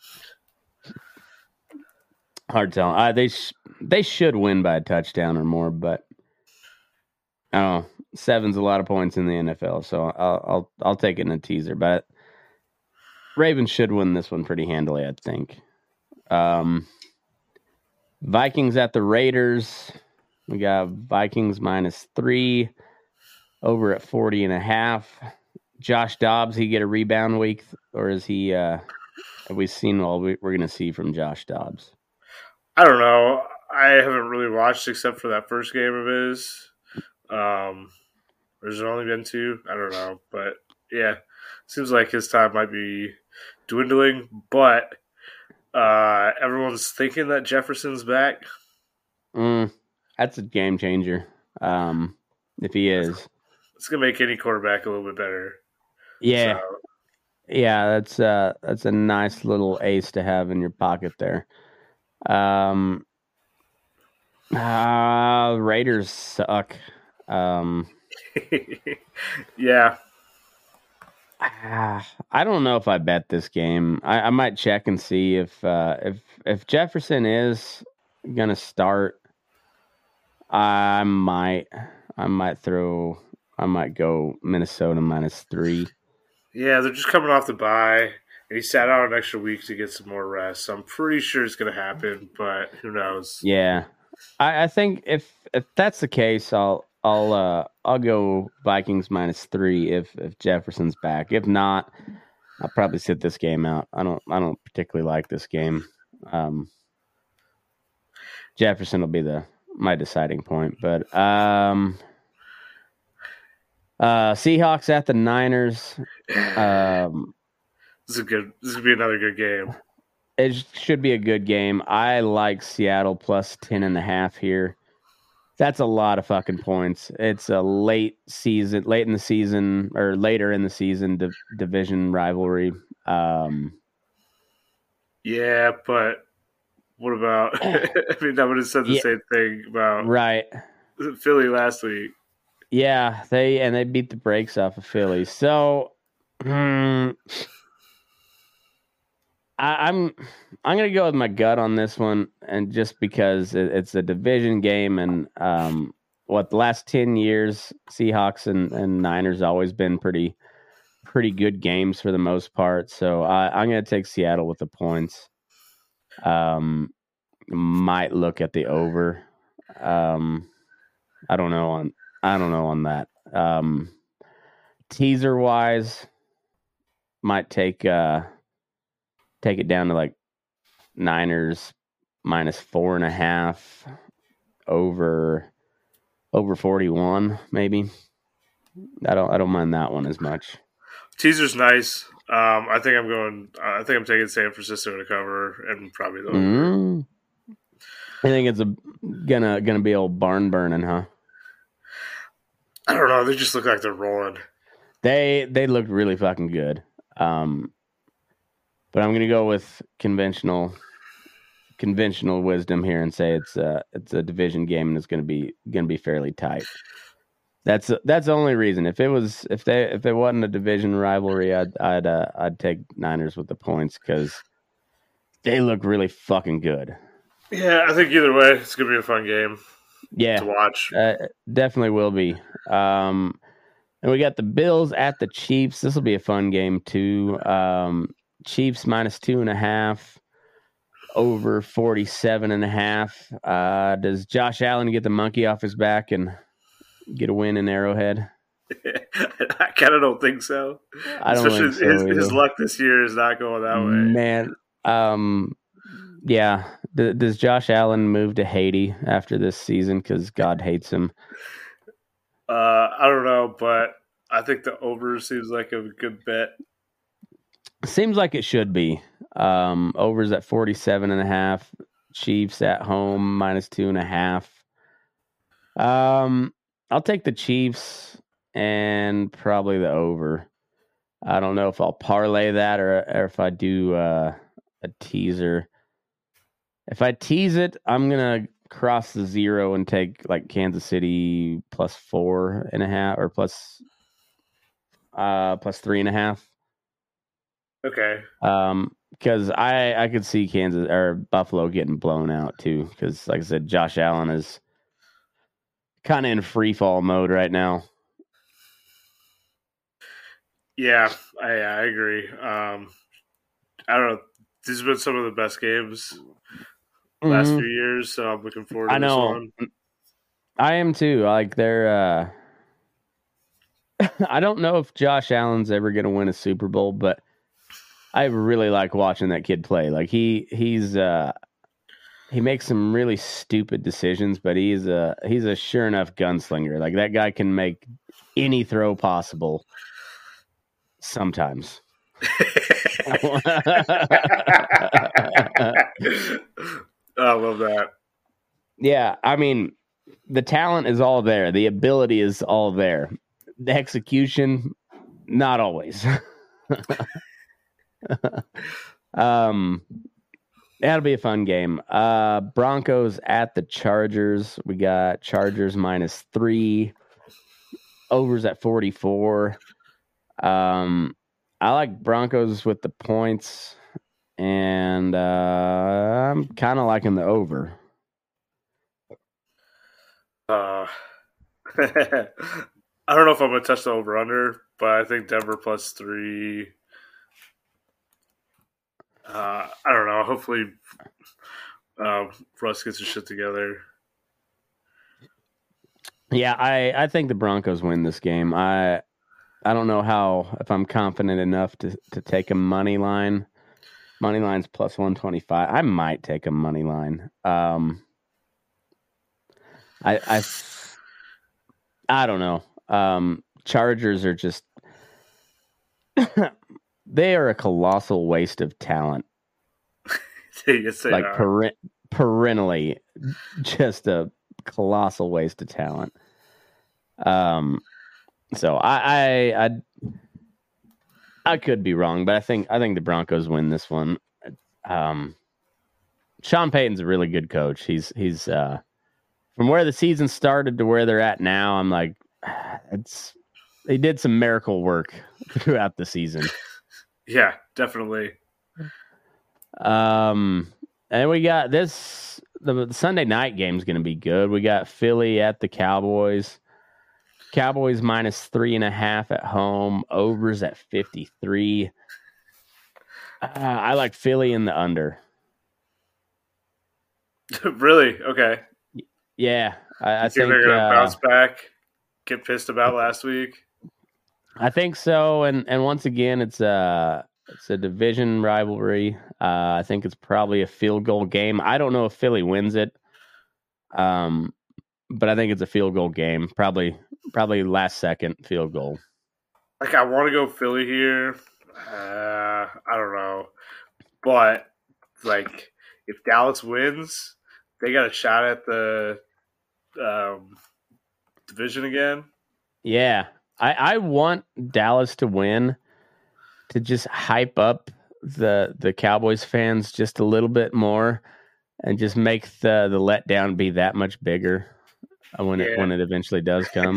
C: hard to tell. Uh, they, sh- they should win by a touchdown or more, but I don't know. Seven's a lot of points in the N F L, so I'll I'll I'll take it in a teaser. But Ravens should win this one pretty handily, I think. Um, Vikings at the Raiders. We got Vikings minus three over at forty and a half. Josh Dobbs, he get a rebound week, or is he? Uh, have we seen all we, we're going to see from Josh Dobbs?
D: I don't know. I haven't really watched except for that first game of his. Um, there's only been two. I don't know, but yeah, seems like his time might be dwindling. But uh, everyone's thinking that Jefferson's back.
C: Mm, that's a game changer. Um, if he is,
D: it's gonna make any quarterback a little bit better.
C: Yeah,
D: so.
C: yeah, that's uh that's a nice little ace to have in your pocket there. Um, uh, Raiders suck. Um,
D: yeah.
C: I don't know if I bet this game. I, I might check and see if uh, if if Jefferson is gonna start. I might I might throw I might go Minnesota minus three.
D: Yeah, they're just coming off the bye, and he sat out an extra week to get some more rest. So I'm pretty sure it's gonna happen, but who knows?
C: Yeah, I, I think if if that's the case, I'll. I'll uh I'll go Vikings minus three if if Jefferson's back. If not, I'll probably sit this game out. I don't I don't particularly like this game. Um, Jefferson will be the my deciding point, but um, uh, Seahawks at the Niners. Um,
D: this is a good. This would be another good game.
C: It should be a good game. I like Seattle plus ten and a half here. That's a lot of fucking points. It's a late season, late in the season, or later in the season div- division rivalry. Um,
D: yeah, but what about? I mean, I would have said the
C: yeah,
D: same thing about
C: right
D: Philly last week.
C: Yeah, they and they beat the brakes off of Philly. So, hmm, I, I'm I'm gonna go with my gut on this one, and just because it, it's a division game, and um, what the last ten years, Seahawks and, and Niners always been pretty pretty good games for the most part. So I, I'm gonna take Seattle with the points. Um, might look at the over. Um, I don't know on I don't know on that. Um, teaser wise, might take uh. Take it down to like Niners minus four and a half over over forty one, maybe. I don't I don't mind that one as much.
D: Teaser's nice. Um, I think I'm going. Uh, I think I'm taking San Francisco to cover and probably the over.
C: Mm. I think it's a gonna gonna be old barn burning, huh?
D: I don't know. They just look like they're rolling.
C: They they look really fucking good. Um, But I'm going to go with conventional, conventional wisdom here and say it's a it's a division game and it's going to be going to be fairly tight. That's that's the only reason. If it was if they if it wasn't a division rivalry, I'd I'd uh, I'd take Niners with the points because they look really fucking good.
D: Yeah, I think either way, it's gonna be a fun game
C: Yeah,
D: to watch.
C: uh, definitely will be. Um, and we got the Bills at the Chiefs. This will be a fun game too. Um, Chiefs minus two and a half, over forty-seven and a half. Uh, does Josh Allen get the monkey off his back and get a win in Arrowhead?
D: I kind of don't think so.
C: I don't
D: Especially
C: think so
D: his, his
C: either.
D: luck this year is not going that way.
C: Man, um, yeah. D- does Josh Allen move to Haiti after this season because God hates him?
D: Uh, I don't know, but I think the over seems like a good bet.
C: Seems like it should be. Um, overs at forty-seven and a half. Chiefs at home minus two and a half. Um, I'll take the Chiefs and probably the over. I don't know if I'll parlay that or, or if I do uh, a teaser. If I tease it, I'm gonna cross the zero and take like Kansas City plus four and a half or plus uh plus three and a half.
D: Okay.
C: Um, because I I could see Kansas or Buffalo getting blown out too. Because like I said, Josh Allen is kind of in free fall mode right now.
D: Yeah, I, I agree. Um, I don't know. These have been some of the best games last
C: Mhm.
D: few years, so I'm looking forward to
C: I know.
D: this one.
C: I am too. Like they're. Uh, I don't know if Josh Allen's ever going to win a Super Bowl, but I really like watching that kid play. Like he he's uh, he makes some really stupid decisions, but he's a he's a sure enough gunslinger. Like that guy can make any throw possible. Sometimes.
D: I love that.
C: Yeah, I mean, the talent is all there. The ability is all there. The execution, not always. um, that'll be a fun game. Uh, Broncos at the Chargers. We got Chargers minus three. Overs at forty-four. Um, I like Broncos with the points, and uh, I'm kind of liking the over.
D: Uh, I don't know if I'm going to touch the over-under, but I think Denver plus three. Uh, I don't know. Hopefully, uh, Russ gets his shit together.
C: Yeah, I, I think the Broncos win this game. I I don't know how if I'm confident enough to, to take a money line. Money line's plus one twenty-five. I might take a money line. Um, I I I don't know. Um, Chargers are just they are a colossal waste of talent.
D: Yes, they
C: like
D: are.
C: peren- perennially, just a colossal waste of talent. Um, so I, I I I could be wrong, but I think I think the Broncos win this one. Um, Sean Payton's a really good coach. He's he's uh, from where the season started to where they're at now. I'm like, it's they did some miracle work throughout the season.
D: Yeah, definitely.
C: Um, and we got this. The, the Sunday night game is going to be good. We got Philly at the Cowboys. Cowboys minus three and a half at home. Overs at fifty-three. Uh, I like Philly in the under.
D: Really? Okay.
C: Yeah, I, I
D: You
C: think
D: they're going to
C: uh,
D: bounce back, get pissed about last week?
C: I think so. And and once again, it's a it's a division rivalry. Uh, I think it's probably a field goal game. I don't know if Philly wins it. Um, but I think it's a field goal game. Probably probably last second field goal.
D: Like, I want to go Philly here. Uh, I don't know. But, like, if Dallas wins, they got a shot at the um, division again.
C: Yeah. I, I want Dallas to win to just hype up the the Cowboys fans just a little bit more and just make the, the letdown be that much bigger when
D: Yeah.
C: it when it eventually does come.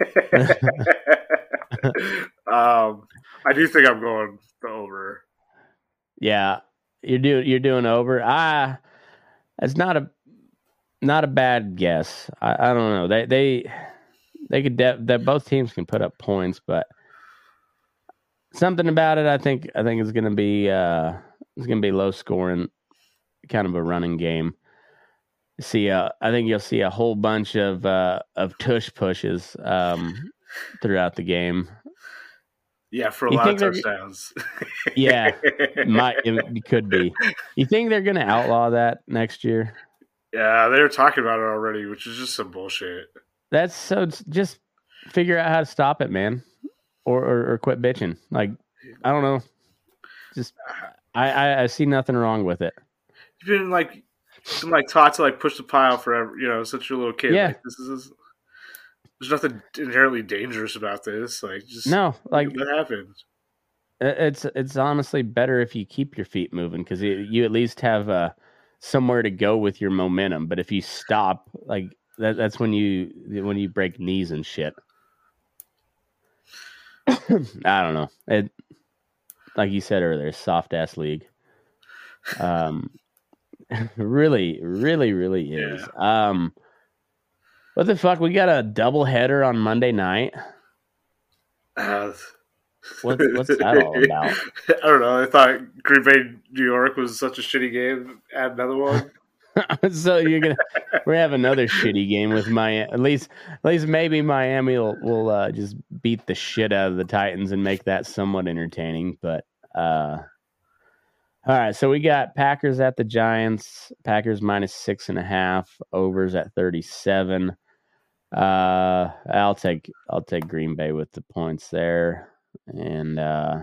D: um, I do think I'm going the over.
C: Yeah. You're doing you're doing over. I That's not a not a bad guess. I, I don't know. They they they could de- that both teams can put up points, but something about it, I think I think is going to be uh, it's going to be low scoring, kind of a running game. See, uh, I think you'll see a whole bunch of uh, of tush pushes um, throughout the game.
D: Yeah, for a
C: You
D: lot of
C: think they're-
D: touchdowns.
C: Yeah, might it could be. You think they're going to outlaw that next year?
D: Yeah, they were talking about it already, which is just some bullshit.
C: That's so. it's- Just figure out how to stop it, man, or or, or quit bitching. Like I don't know. Just I, I I see nothing wrong with it.
D: You've been like, been like taught to like push the pile forever, you know, since you're a little kid.
C: Yeah.
D: Like, this is there's nothing inherently dangerous about this. Like, just
C: No, like
D: that happens.
C: it's it's honestly better if you keep your feet moving because you, you at least have uh, somewhere to go with your momentum. But if you stop, like that, that's when you when you break knees and shit. I don't know. It like you said earlier, soft ass league. Um, really, really, really is. Um, what the fuck? We got a double header on Monday night.
D: Uh,
C: What's what's that all about?
D: I don't know. I thought Green Bay, New York was such a shitty game. Add another one.
C: So you're gonna we have another shitty game with Miami. At least, at least maybe Miami will will uh, just beat the shit out of the Titans and make that somewhat entertaining. But uh, all right, so we got Packers at the Giants. Packers minus six and a half. Overs at thirty-seven. Uh, I'll take I'll take Green Bay with the points there, and uh,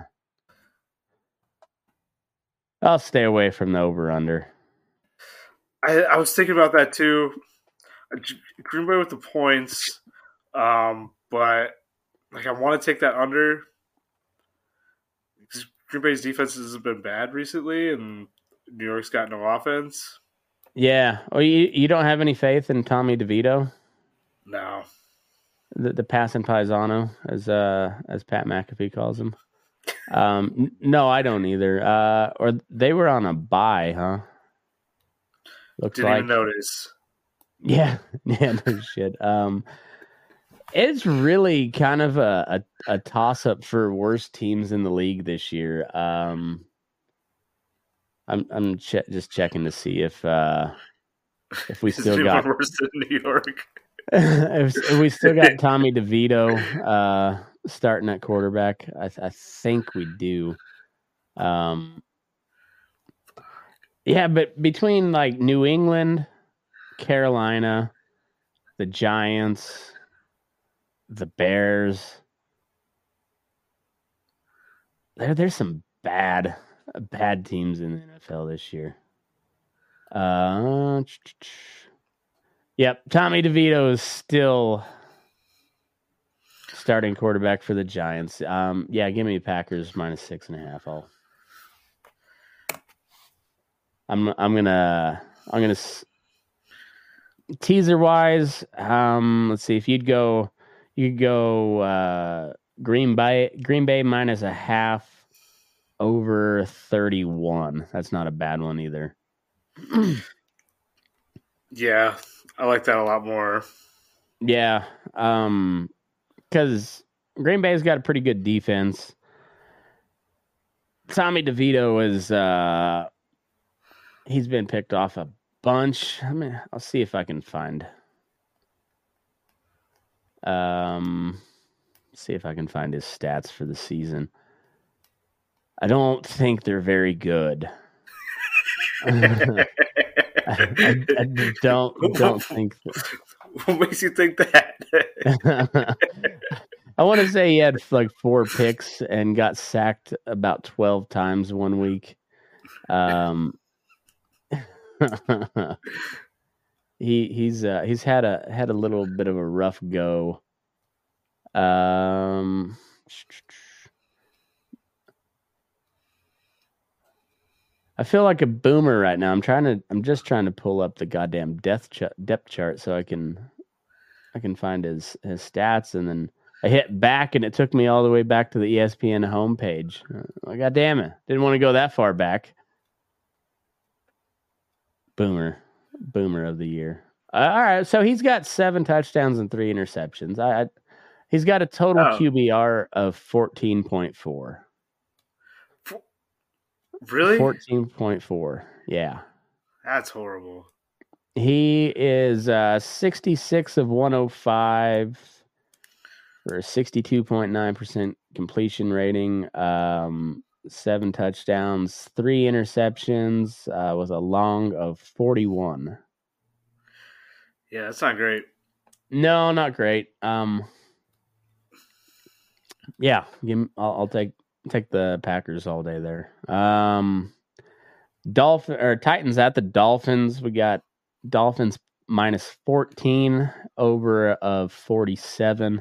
C: I'll stay away from the over under.
D: I, I was thinking about that too. Green Bay with the points, um, but like I want to take that under. Because Green Bay's defense has been bad recently, and New York's got no offense.
C: Yeah. Oh, you you don't have any faith in Tommy DeVito,
D: No,
C: the the passing paisano, as uh as Pat McAfee calls him. Um, n- no, I don't either. Uh, or they were on a bye, huh? Looks
D: didn't
C: like.
D: even notice.
C: Yeah, yeah, no shit. Um, it's really kind of a, a, a toss up for worst teams in the league this year. Um, I'm I'm che- just checking to see if uh, if we
D: Is
C: still
D: anyone
C: got
D: worse than New York?
C: if, if we still got Tommy DeVito uh, starting at quarterback. I, I think we do. Um, yeah, but between like New England, Carolina, the Giants, the Bears, there there's some bad bad teams in the N F L this year. Uh, yep, Tommy DeVito is still starting quarterback for the Giants. Um, yeah, give me Packers minus six and a half. I'll. I'm I'm gonna I'm gonna. Teaser wise, um, let's see if you'd go, you could go uh, Green Bay, Green Bay minus a half over thirty-one. That's not a bad one either.
D: Yeah, I like that a lot more.
C: Yeah, um, because Green Bay's got a pretty good defense. Tommy DeVito is uh, he's been picked off a bunch. I mean, I'll see if I can find. Um, see if I can find his stats for the season. I don't think they're very good. I, I, I don't don't think.
D: What makes you think that?
C: I want to say he had like four picks and got sacked about twelve times one week. Um. he he's uh, he's had a had a little bit of a rough go. Um, I feel like a boomer right now. I'm trying to I'm just trying to pull up the goddamn depth ch- depth chart so I can I can find his his stats, and then I hit back and it took me all the way back to the E S P N homepage. Oh, God damn it! Didn't want to go that far back. Boomer. Boomer of the year. Uh, all right, so he's got seven touchdowns and three interceptions. I, I he's got a total
D: Oh.
C: Q B R of fourteen point four.
D: Really?
C: fourteen point four. Yeah.
D: That's horrible.
C: He is uh, sixty-six of one oh five for a sixty-two point nine percent completion rating, um, seven touchdowns, three interceptions, uh, with a long of forty-one.
D: Yeah, that's not great.
C: No, not great. Um, yeah, give me, I'll, I'll take take the Packers all day there. Um, Dolphin or Titans at the Dolphins. We got Dolphins minus fourteen over of forty-seven.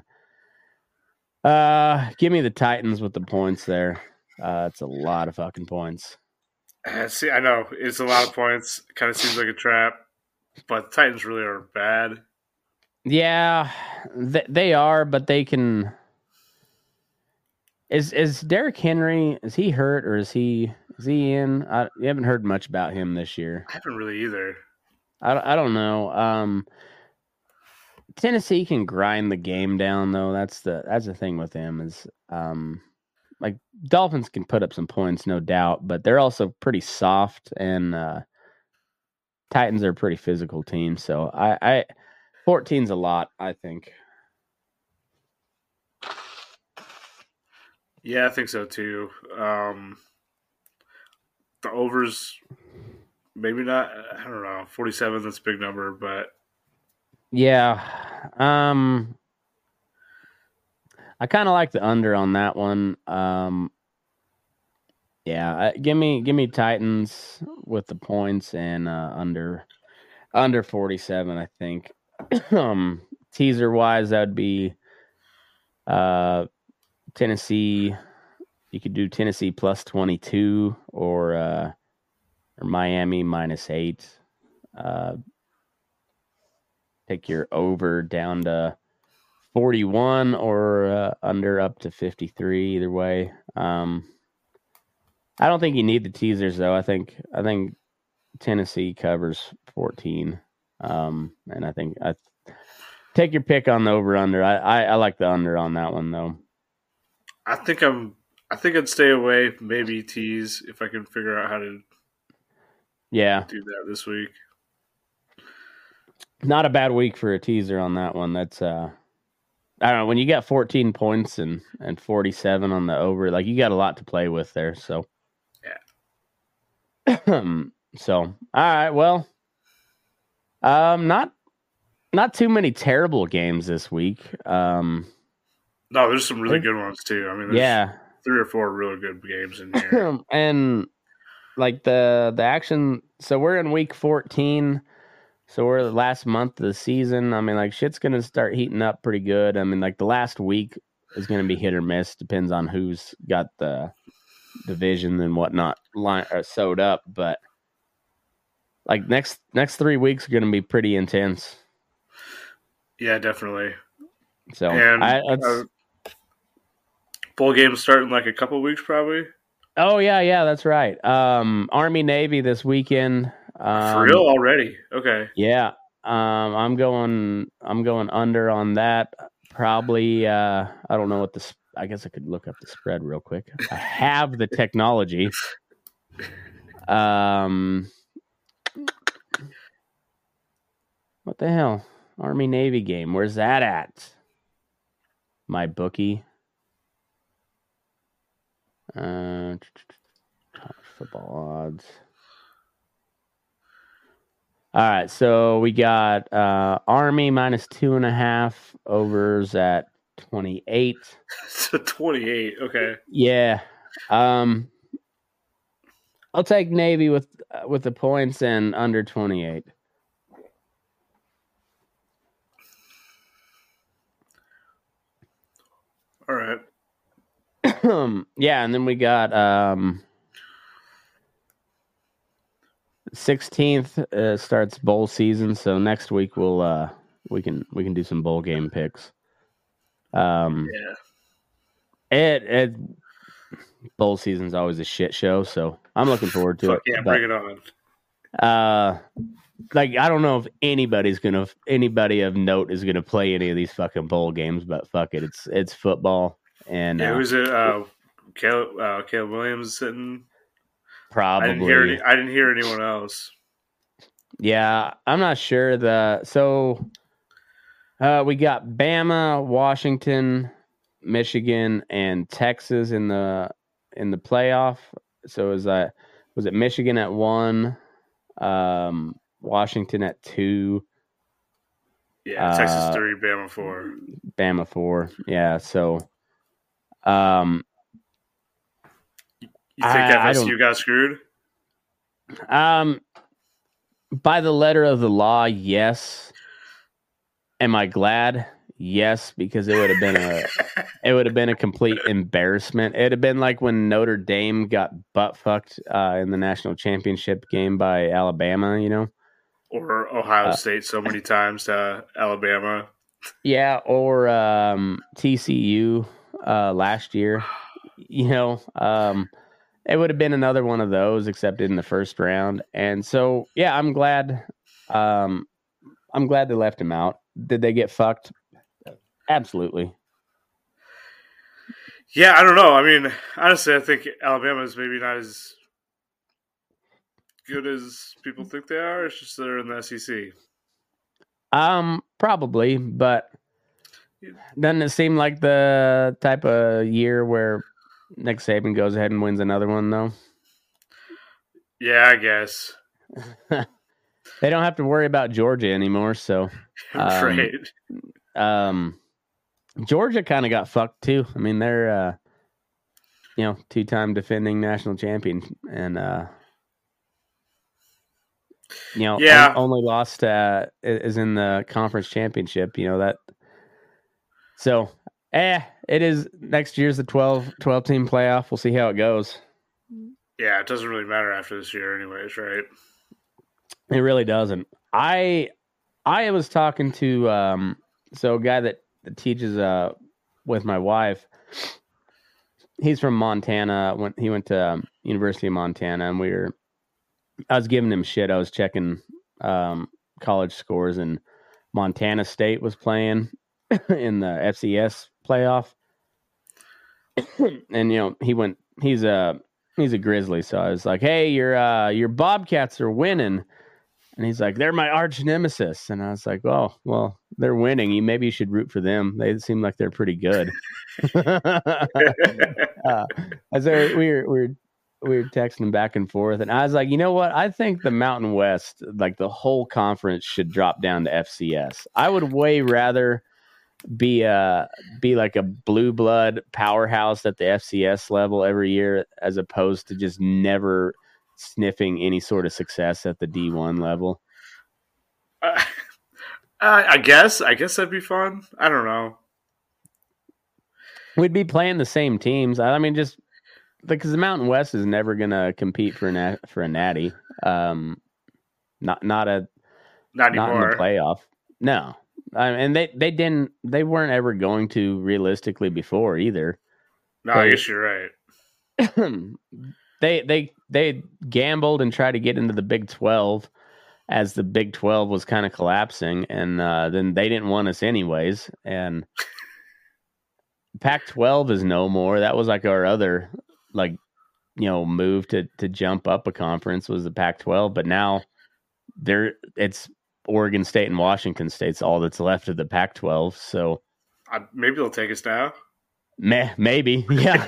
C: Uh, give me the Titans with the points there. Uh, it's a lot of fucking points.
D: Uh, See, I know it's a lot of points. Kind of seems like a trap, but the Titans really are bad.
C: Yeah, th- they are, but they can. Is is Derrick Henry? Is he hurt or is he is he in? I you haven't heard much about him this year.
D: I haven't really either.
C: I, I don't know. Um, Tennessee can grind the game down though. That's the that's the thing with them is um, like Dolphins can put up some points, no doubt, but they're also pretty soft, and uh, Titans are a pretty physical team. So I, I fourteen's a lot, I think.
D: Yeah, I think so too. Um, the overs, maybe not. I don't know. forty-seven, that's a big number, but
C: Yeah. Um I kind of like the under on that one. Um Yeah, uh, give me give me Titans with the points and uh, under under forty-seven, I think. um teaser wise that would be uh Tennessee. You could do Tennessee plus twenty-two or uh or Miami minus eight. Uh Take your over down to forty-one or uh, under up to fifty-three. Either way, um, I don't think you need the teasers though. I think I think Tennessee covers fourteen, um, and I think I take your pick on the over under. I, I I like the under on that one though.
D: I think I'm. I think I'd stay away. Maybe tease if I can figure out how to
C: Yeah,
D: do that this week.
C: not a bad week for a teaser on that one. That's uh, I don't know, when you got fourteen points and and forty-seven on the over, like you got a lot to play with there. So
D: yeah.
C: so all right, well, um, not not too many terrible games this week. Um,
D: No, there's some really good ones too. I mean, there's
C: yeah,
D: three or four really good games in here.
C: and like the the action. So we're in week fourteen. So we're the last month of the season. I mean, like shit's gonna start heating up pretty good. I mean, like the last week is gonna be hit or miss. Depends on who's got the division and whatnot line or sewed up. But like next next three weeks are gonna be pretty intense.
D: Yeah, definitely.
C: So
D: And
C: I,
D: uh, bowl games start in like a couple weeks, probably.
C: oh yeah, yeah, that's right. Um, Army Navy this weekend. Um,
D: For real already? Okay.
C: Yeah. Um, I'm going. I'm going under on that. Probably. Uh, I don't know what the. I guess I could look up the spread real quick. I have the technology. Um. What the hell? Army Navy game. Where's that at? My bookie. Uh, football odds. All right, so we got uh, Army minus two and a half, overs at twenty-eight.
D: So twenty-eight. Okay.
C: Yeah, um, I'll take Navy with uh, with the points and under twenty-eight.
D: All right.
C: Yeah, and then we got um, sixteenth uh, starts bowl season, so next week we'll uh, we can we can do some bowl game picks. Um,
D: Yeah.
C: it it bowl season's always a shit show, so I'm looking forward to
D: Fuck
C: it.
D: yeah,
C: but,
D: bring it on.
C: Uh, like I don't know if anybody's gonna anybody of note is gonna play any of these fucking bowl games, but fuck it, it's it's football and
D: Yeah,
C: uh,
D: who's it? Uh, Caleb, uh, Caleb Williams sitting.
C: probably
D: I didn't hear any, I didn't hear anyone else.
C: Yeah, I'm not sure. The so uh, we got Bama, Washington, Michigan, and Texas in the in the playoff. So was that was it Michigan at one, um, Washington at two,
D: Yeah,
C: uh,
D: Texas three, Bama four.
C: Bama four. Yeah, so um,
D: You think
C: I- I
D: F S U
C: don't-
D: got screwed?
C: um, by the letter of the law, yes. Am I glad? Yes, because it would have been a it would have been a complete embarrassment. It'd have been like when Notre Dame got butt fucked uh, in the national championship game by Alabama. You know,
D: Or Ohio
C: Uh,
D: State so many times to Alabama.
C: yeah, or um, T C U uh, last year. You know, um, it would have been another one of those, except in the first round. And so, yeah, I'm glad. Um, I'm glad they left him out. Did they get fucked? Absolutely.
D: Yeah, I don't know. I mean, honestly, I think Alabama is maybe not as good as people think they are. It's just they're in the S E C.
C: Um, probably, but doesn't it seem like the type of year where Nick Saban goes ahead and wins another one, though?
D: Yeah, I guess.
C: They don't have to worry about Georgia anymore, so Um,
D: Right.
C: um, Georgia kind of got fucked too. I mean, they're uh, you know two-time defending national champion, and uh, you know
D: Yeah.
C: on- only lost uh, is in the conference championship. You know that. So, eh, it is next year's the twelve, twelve team playoff. We'll see how it goes.
D: Yeah, it doesn't really matter after this year, anyways, right?
C: It really doesn't. I I was talking to um so a guy that, that teaches uh with my wife. He's from Montana. When he went to um, University of Montana, and we were I was giving him shit. I was checking um college scores, and Montana State was playing in the F C S playoff. And you know, he went he's a he's a Grizzly, so I was like, "Hey, your uh your Bobcats are winning." And he's like, "They're my arch nemesis." And I was like, "Oh, well, they're winning. You maybe you should root for them. They seem like they're pretty good." uh, so we were we were we were texting back and forth, and I was like, "You know what? I think the Mountain West, like the whole conference, should drop down to F C S. I would way rather be a be like a blue blood powerhouse at the F C S level every year, as opposed to just never sniffing any sort of success at the D one level."
D: Uh, I guess. I guess that'd be fun. I don't know.
C: We'd be playing the same teams. I mean, just because the Mountain West is never going to compete for a nat- for a natty, um, not not a
D: Not
C: not in
D: anymore.
C: the playoff. No, I and they they didn't they weren't ever going to realistically before either.
D: no, I
C: they-
D: guess you're right.
C: they they they gambled and tried to get into the Big twelve as the Big twelve was kind of collapsing, and uh, then they didn't want us anyways. And Pac twelve is no more. That was like our other like you know move to to jump up a conference was the Pac twelve, but now there it's Oregon State and Washington State's all that's left of the Pac twelve. So
D: Uh, maybe they'll take us now.
C: meh, maybe yeah.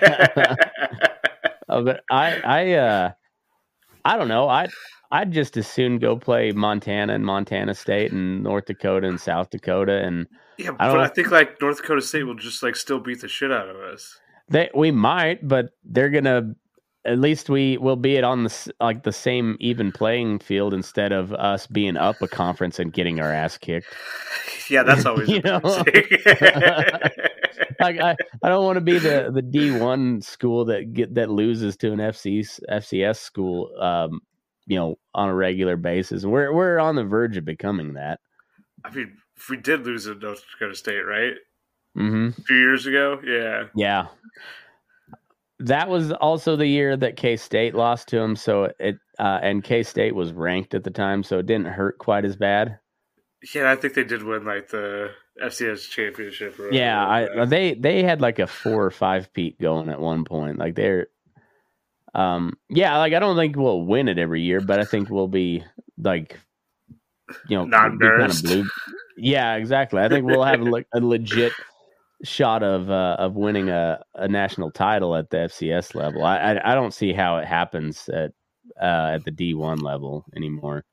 C: Uh, but I, I, uh, I don't know. I, I'd just as soon go play Montana and Montana State and North Dakota and South Dakota, and
D: yeah,
C: I
D: but
C: don't-
D: I think like North Dakota State will just like still beat the shit out of us.
C: they we might, but they're gonna. At least we will be it on the s- like the same even playing field instead of us being up a conference and getting our ass kicked.
D: Yeah, that's always
C: You
D: a
C: know?
D: mistake.
C: Like I, I don't want to be the, the D one school that get that loses to an F C F C S school, um, you know, on a regular basis. We're we're on the verge of becoming that.
D: I mean, if we did lose at North Dakota State, right?
C: hmm
D: A few years ago, yeah.
C: Yeah. that was also the year that K-State lost to him. So it uh, and K-State was ranked at the time, so it didn't hurt quite as bad.
D: Yeah, I think they did win like the F C S championship. Or
C: yeah, I, they they had like a four or five peat going at one point. Like they're, um, yeah, like I don't think we'll win it every year, but I think we'll be like, you know,
D: not embarrassed.
C: Kind of blue. Yeah, exactly. I think we'll have like a legit shot of uh, of winning a, a national title at the F C S level. I, I I don't see how it happens at uh, at the D one level anymore.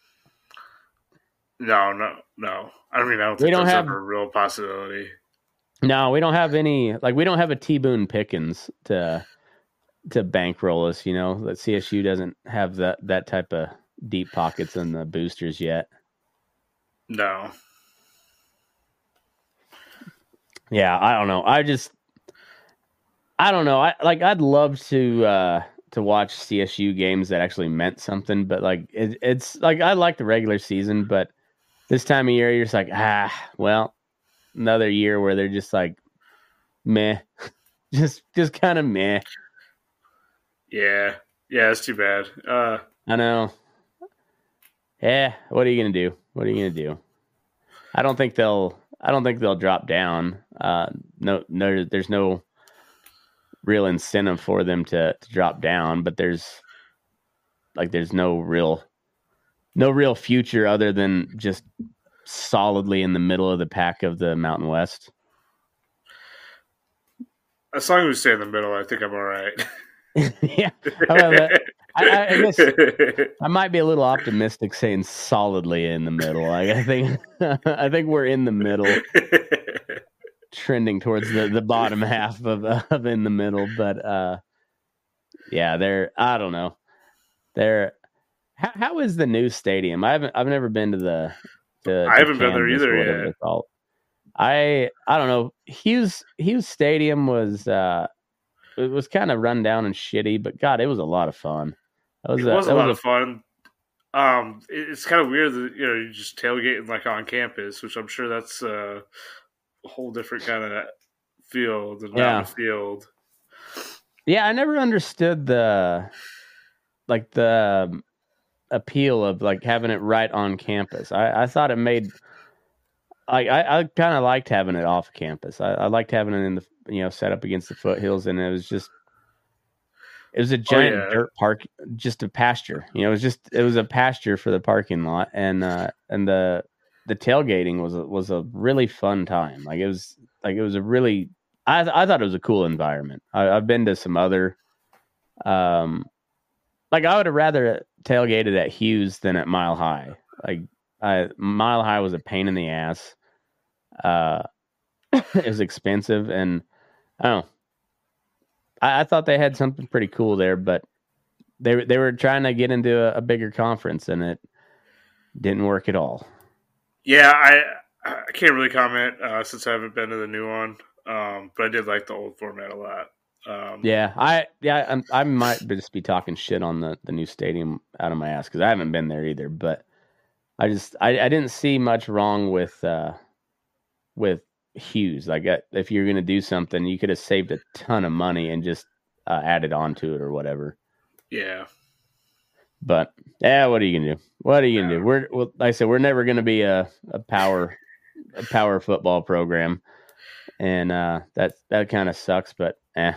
D: No, no, no. I mean, I don't think
C: we don't
D: that's
C: have
D: ever a real possibility.
C: No, we don't have any. Like, we don't have a T Boone Pickens to to bankroll us. You know, that C S U doesn't have that that type of deep pockets in the boosters yet.
D: No.
C: Yeah, I don't know. I just, I don't know. I like. I'd love to uh, to watch C S U games that actually meant something, but like, it, it's like I like the regular season, but this time of year, you're just like, ah, well, another year where they're just like, meh, just just kind of meh.
D: Yeah, yeah, it's too bad. Uh,
C: I know. Yeah, what are you gonna do? What are you gonna do? I don't think they'll. I don't think they'll drop down. Uh, no, no, there's no real incentive for them to, to drop down. But there's like there's no real, no real future other than just solidly in the middle of the pack of the Mountain West.
D: As long as we stay in the middle, I think I'm all right.
C: Yeah, I, I, I guess I might be a little optimistic saying solidly in the middle. Like, I think I think we're in the middle, trending towards the, the bottom half of of in the middle. But uh, yeah, they're I don't know. They're how, how is the new stadium? I haven't I've never been to the. To,
D: I haven't
C: to
D: been there either yet.
C: I I don't know. Hughes Hughes Stadium was. Uh, It was kind of run down and shitty, but God, it was a lot of fun. That was
D: it
C: a,
D: was
C: that
D: a lot
C: was
D: of fun. Um, it, it's kind of weird that you know you just tailgating like on campus, which I'm sure that's uh, a whole different kind of feel than
C: Yeah.
D: on the field.
C: Yeah, I never understood the like the um, appeal of like having it right on campus. I, I thought it made like I, I kind of liked having it off campus. I, I liked having it in the you know set up against the foothills, and it was just it was a giant
D: yeah.
C: dirt park, just a pasture. You know, it was just it was a pasture for the parking lot, and uh, and the the tailgating was a, was a really fun time. Like it was like it was a really I I thought it was a cool environment. I, I've been to some other, um, like I would have rather tailgated at Hughes than at Mile High. Like I Mile High was a pain in the ass. Uh, it was expensive, and I don't know. I, I thought they had something pretty cool there, but they they were trying to get into a, a bigger conference, and it didn't work at all.
D: Yeah, I I can't really comment uh, since I haven't been to the new one, um, but I did like the old format a lot. Um,
C: Yeah, I yeah I'm, I might just be talking shit on the, the new stadium out of my ass because I haven't been there either. But I just I, I didn't see much wrong with uh, with Hughes. Like uh, if you're gonna do something, you could have saved a ton of money and just uh, added on to it or whatever.
D: Yeah.
C: But yeah, what are you gonna do? What are you gonna do? We're well, like I said, we're never gonna be a, a power a power football program, and uh, that that kind of sucks. But eh,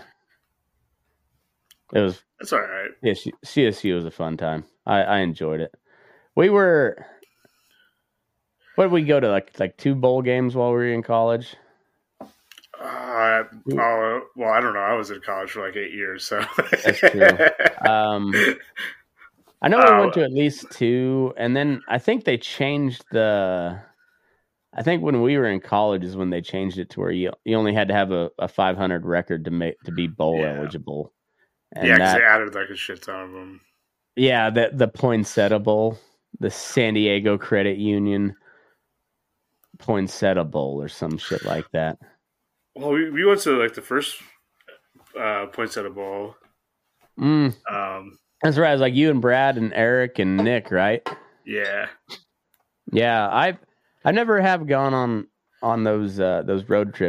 C: it was.
D: That's all right.
C: Yeah, C S U was a fun time. I, I enjoyed it. We were. What did we go to? Like like two bowl games while we were in college.
D: Uh, oh, well, I don't know. I was in college for like eight years, so
C: That's true. Um, I know we
D: Uh,
C: went to at least two, and then I think they changed the. I think when we were in college is when they changed it to where you you only had to have a, a five hundred record to make to be bowl
D: Yeah.
C: eligible. And
D: yeah, because
C: that,
D: they added like a shit ton of them.
C: yeah, the the Poinsettia Bowl, the San Diego Credit Union Poinsettia Bowl or some shit like that.
D: Well, we, we went to like the first uh, Poinsettia Bowl.
C: Mm,
D: Um,
C: that's right. It was like you and Brad and Eric and Nick, right?
D: yeah,
C: Yeah, I've I never have gone on on those uh, those road trip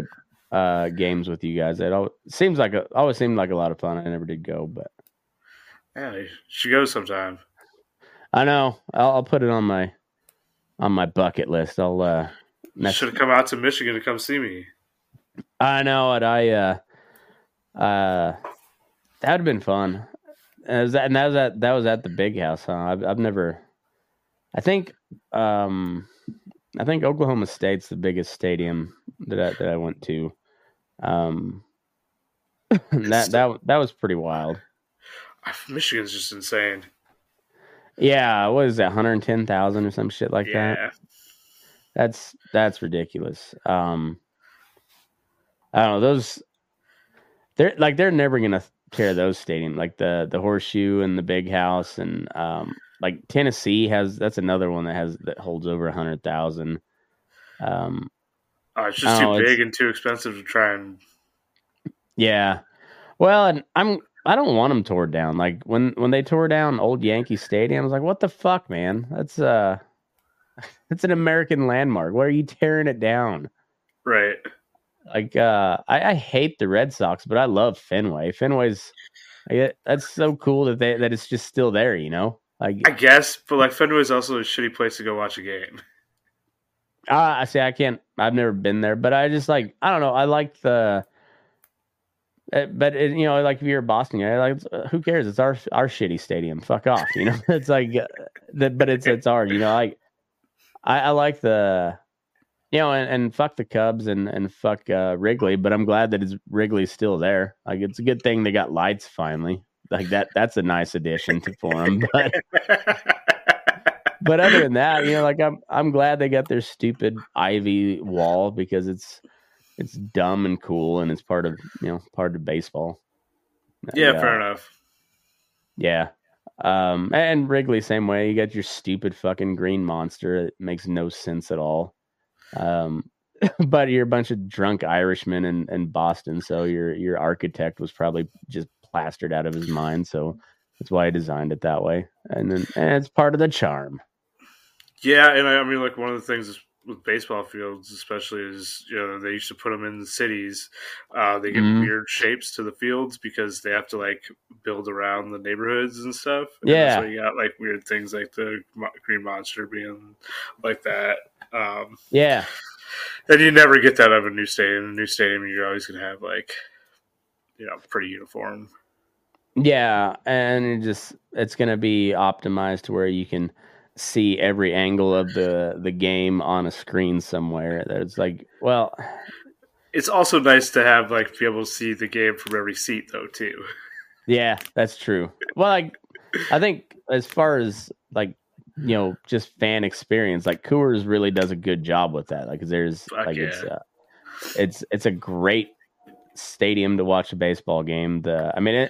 C: uh, games with you guys. It always, seems like a always seemed like a lot of fun. I never did go, but
D: Yeah, you should go sometime.
C: I know I'll, I'll put it on my on my bucket list. I'll. Uh,
D: You should have come out to Michigan to come see me.
C: I know it. I uh, uh, that would have been fun. And, was that, and that was at that was at the Big House, huh? I've I've never. I think um, I think Oklahoma State's the biggest stadium that I, that I went to. Um, that that that was pretty wild.
D: Michigan's just insane.
C: Yeah, what is that? one hundred ten thousand or some shit like
D: yeah.
C: that. That's that's ridiculous. Um, I don't know those. They're like they're never gonna tear those stadiums like the the Horseshoe and the Big House and um like Tennessee has that's another one that has that holds over a hundred thousand. Um,
D: oh, it's just
C: know,
D: too big
C: it's,
D: and too expensive to try and.
C: Yeah, well, and I'm I don't want them tore down. Like when when they tore down Old Yankee Stadium, I was like, what the fuck, man? That's uh. It's an American landmark. Why are you tearing it down?
D: Right.
C: Like, uh, I, I hate the Red Sox, but I love Fenway. Fenway's like, that's so cool that they that it's just still there. You know, like
D: I guess, but like Fenway's also a shitty place to go watch a game.
C: uh, I say I can't. I've never been there, but I just like I don't know. I like the. Uh, but it, you know, like if you're a Boston guy, like uh, who cares? It's our our shitty stadium. Fuck off. You know, it's like, uh, that, but it's it's ours. You know, like. I, I like the, you know, and, and fuck the Cubs and, and fuck uh, Wrigley, but I'm glad that it's Wrigley's still there. Like it's a good thing they got lights finally. Like that, that's a nice addition to for them. But but other than that, you know, like I'm I'm glad they got their stupid ivy wall because it's it's dumb and cool and it's part of you know part of baseball.
D: Yeah,
C: and,
D: fair
C: uh,
D: enough.
C: Yeah. Um, and Wrigley, same way. You got your stupid fucking green monster. It makes no sense at all. Um, but you're a bunch of drunk Irishmen in, in Boston, so your your architect was probably just plastered out of his mind. So that's why I designed it that way. And then and it's part of the charm.
D: Yeah, and I, I mean, like one of the things with baseball fields, especially, is you know they used to put them in the cities. Uh, they get
C: Mhm.
D: weird shapes to the fields because they have to like build around the neighborhoods and stuff. And
C: Yeah.
D: that's why you got like weird things like the Mo- Green Monster being like that. Um,
C: Yeah.
D: and you never get that out of a new stadium. A new stadium, you're always going to have like you know pretty uniform.
C: Yeah, and it just it's going to be optimized to where you can see every angle of the the game on a screen somewhere. There's like, well,
D: It's also nice to have like be able to see the game from every seat though too.
C: yeah, that's true. Well, like I think as far as like you know, just fan experience, like Coors really does a good job with that. Like there's
D: Fuck
C: like
D: yeah.
C: it's uh, it's it's a great stadium to watch a baseball game. The I mean it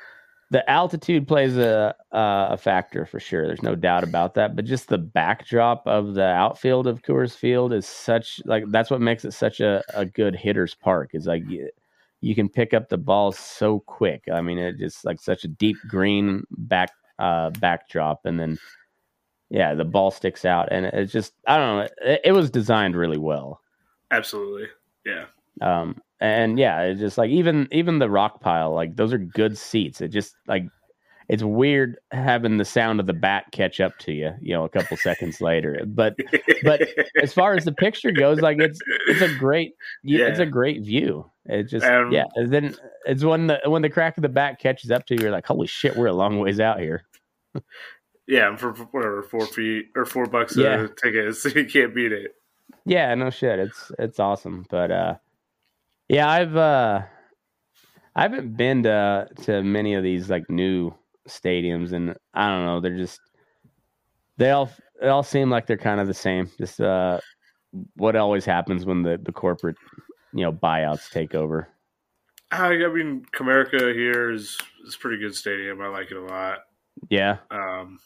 C: the altitude plays a uh, a factor for sure. There's no doubt about that. But just the backdrop of the outfield of Coors Field is such like that's what makes it such a, a good hitter's park. Is like you, you can pick up the ball so quick. I mean, it just like such a deep green back uh, backdrop, and then yeah, the ball sticks out, and it's just I don't know. It, it was designed really well.
D: Absolutely, yeah.
C: Um, and yeah, it's just like even even the rock pile, like those are good seats. It just like it's weird having the sound of the bat catch up to you, you know, a couple seconds later. But but as far as the picture goes, like it's it's a great yeah. it's a great view. It just
D: Um,
C: yeah. And then it's when the when the crack of the bat catches up to you, you're like, holy shit, we're a long ways out here.
D: Yeah, and for whatever four feet or four bucks
C: Yeah.
D: a ticket, so you can't beat it.
C: Yeah, no shit. It's it's awesome. But uh yeah, I've uh I haven't been to to many of these like new stadiums, and I don't know, they're just they all they all seem like they're kind of the same. Just uh what always happens when the, the corporate, you know, buyouts take over.
D: I I mean, Comerica here is is a pretty good stadium. I like it a lot.
C: Yeah.
D: Um,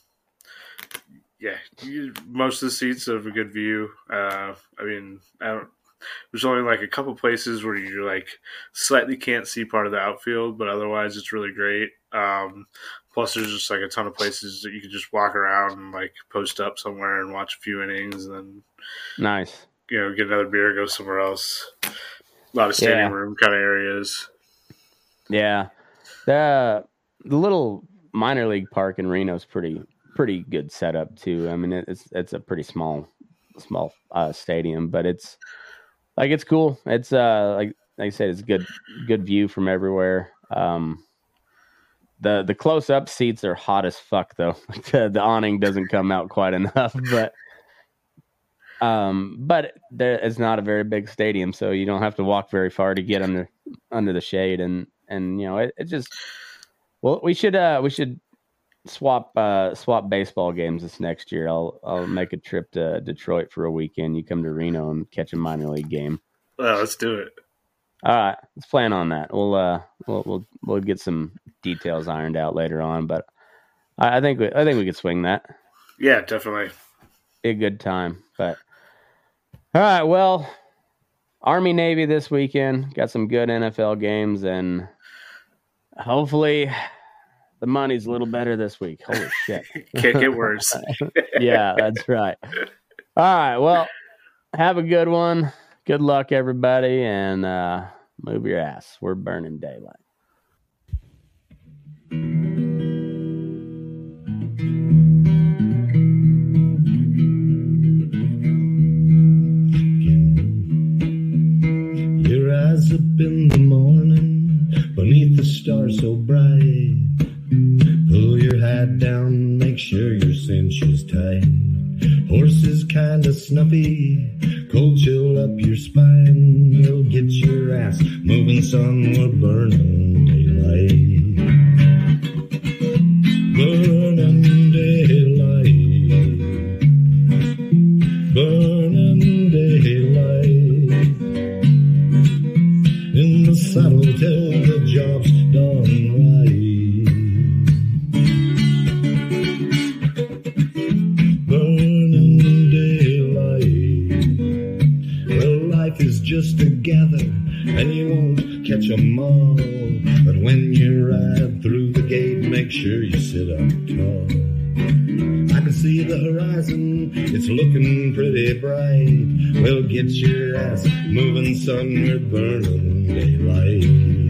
D: yeah, you, most of the seats have a good view. Uh, I mean, I don't. There's only like a couple places where you like slightly can't see part of the outfield, but otherwise it's really great. Um, plus, there's just like a ton of places that you can just walk around and like post up somewhere and watch a few innings, and then
C: Nice.
D: you know get another beer, go somewhere else. A lot of stadium
C: Yeah.
D: room kind of areas.
C: Yeah. The the little minor league park in Reno is pretty pretty good setup too. I mean, it's it's a pretty small small uh, stadium, but it's like it's cool. It's uh like like I said, it's good good view from everywhere. Um, the the close up seats are hot as fuck though. the, the awning doesn't come out quite enough, but um, but there it's not a very big stadium, so you don't have to walk very far to get under under the shade, and and you know it, it just well we should uh we should swap uh swap baseball games this next year. I'll I'll make a trip to Detroit for a weekend. You come to Reno and catch a minor league game.
D: Well, let's do it.
C: All right, let's plan on that. We'll uh we'll we'll we'll get some details ironed out later on, but I, I think we I think we could swing that.
D: Yeah, definitely.
C: Be a good time. But all right, well, Army Navy this weekend, got some good N F L games, and hopefully the money's a little better this week. Holy shit.
D: Can't get worse.
C: Yeah, that's right. All right, well, have a good one. Good luck, everybody, and uh, move your ass. We're burning daylight.
B: Your eyes up in the morning, beneath the stars so bright. Pull your hat down, make sure your cinch is tight. Horses kinda snuffy, cold chill up your spine. We'll get your ass moving, son, we're burning daylight. Burning daylight. Burning daylight. In the saddle till the job's done right. Just together, and you won't catch 'em all. But when you ride through the gate, make sure you sit up tall. I can see the horizon, it's looking pretty bright. Well, get your ass moving, son, we're burning daylight.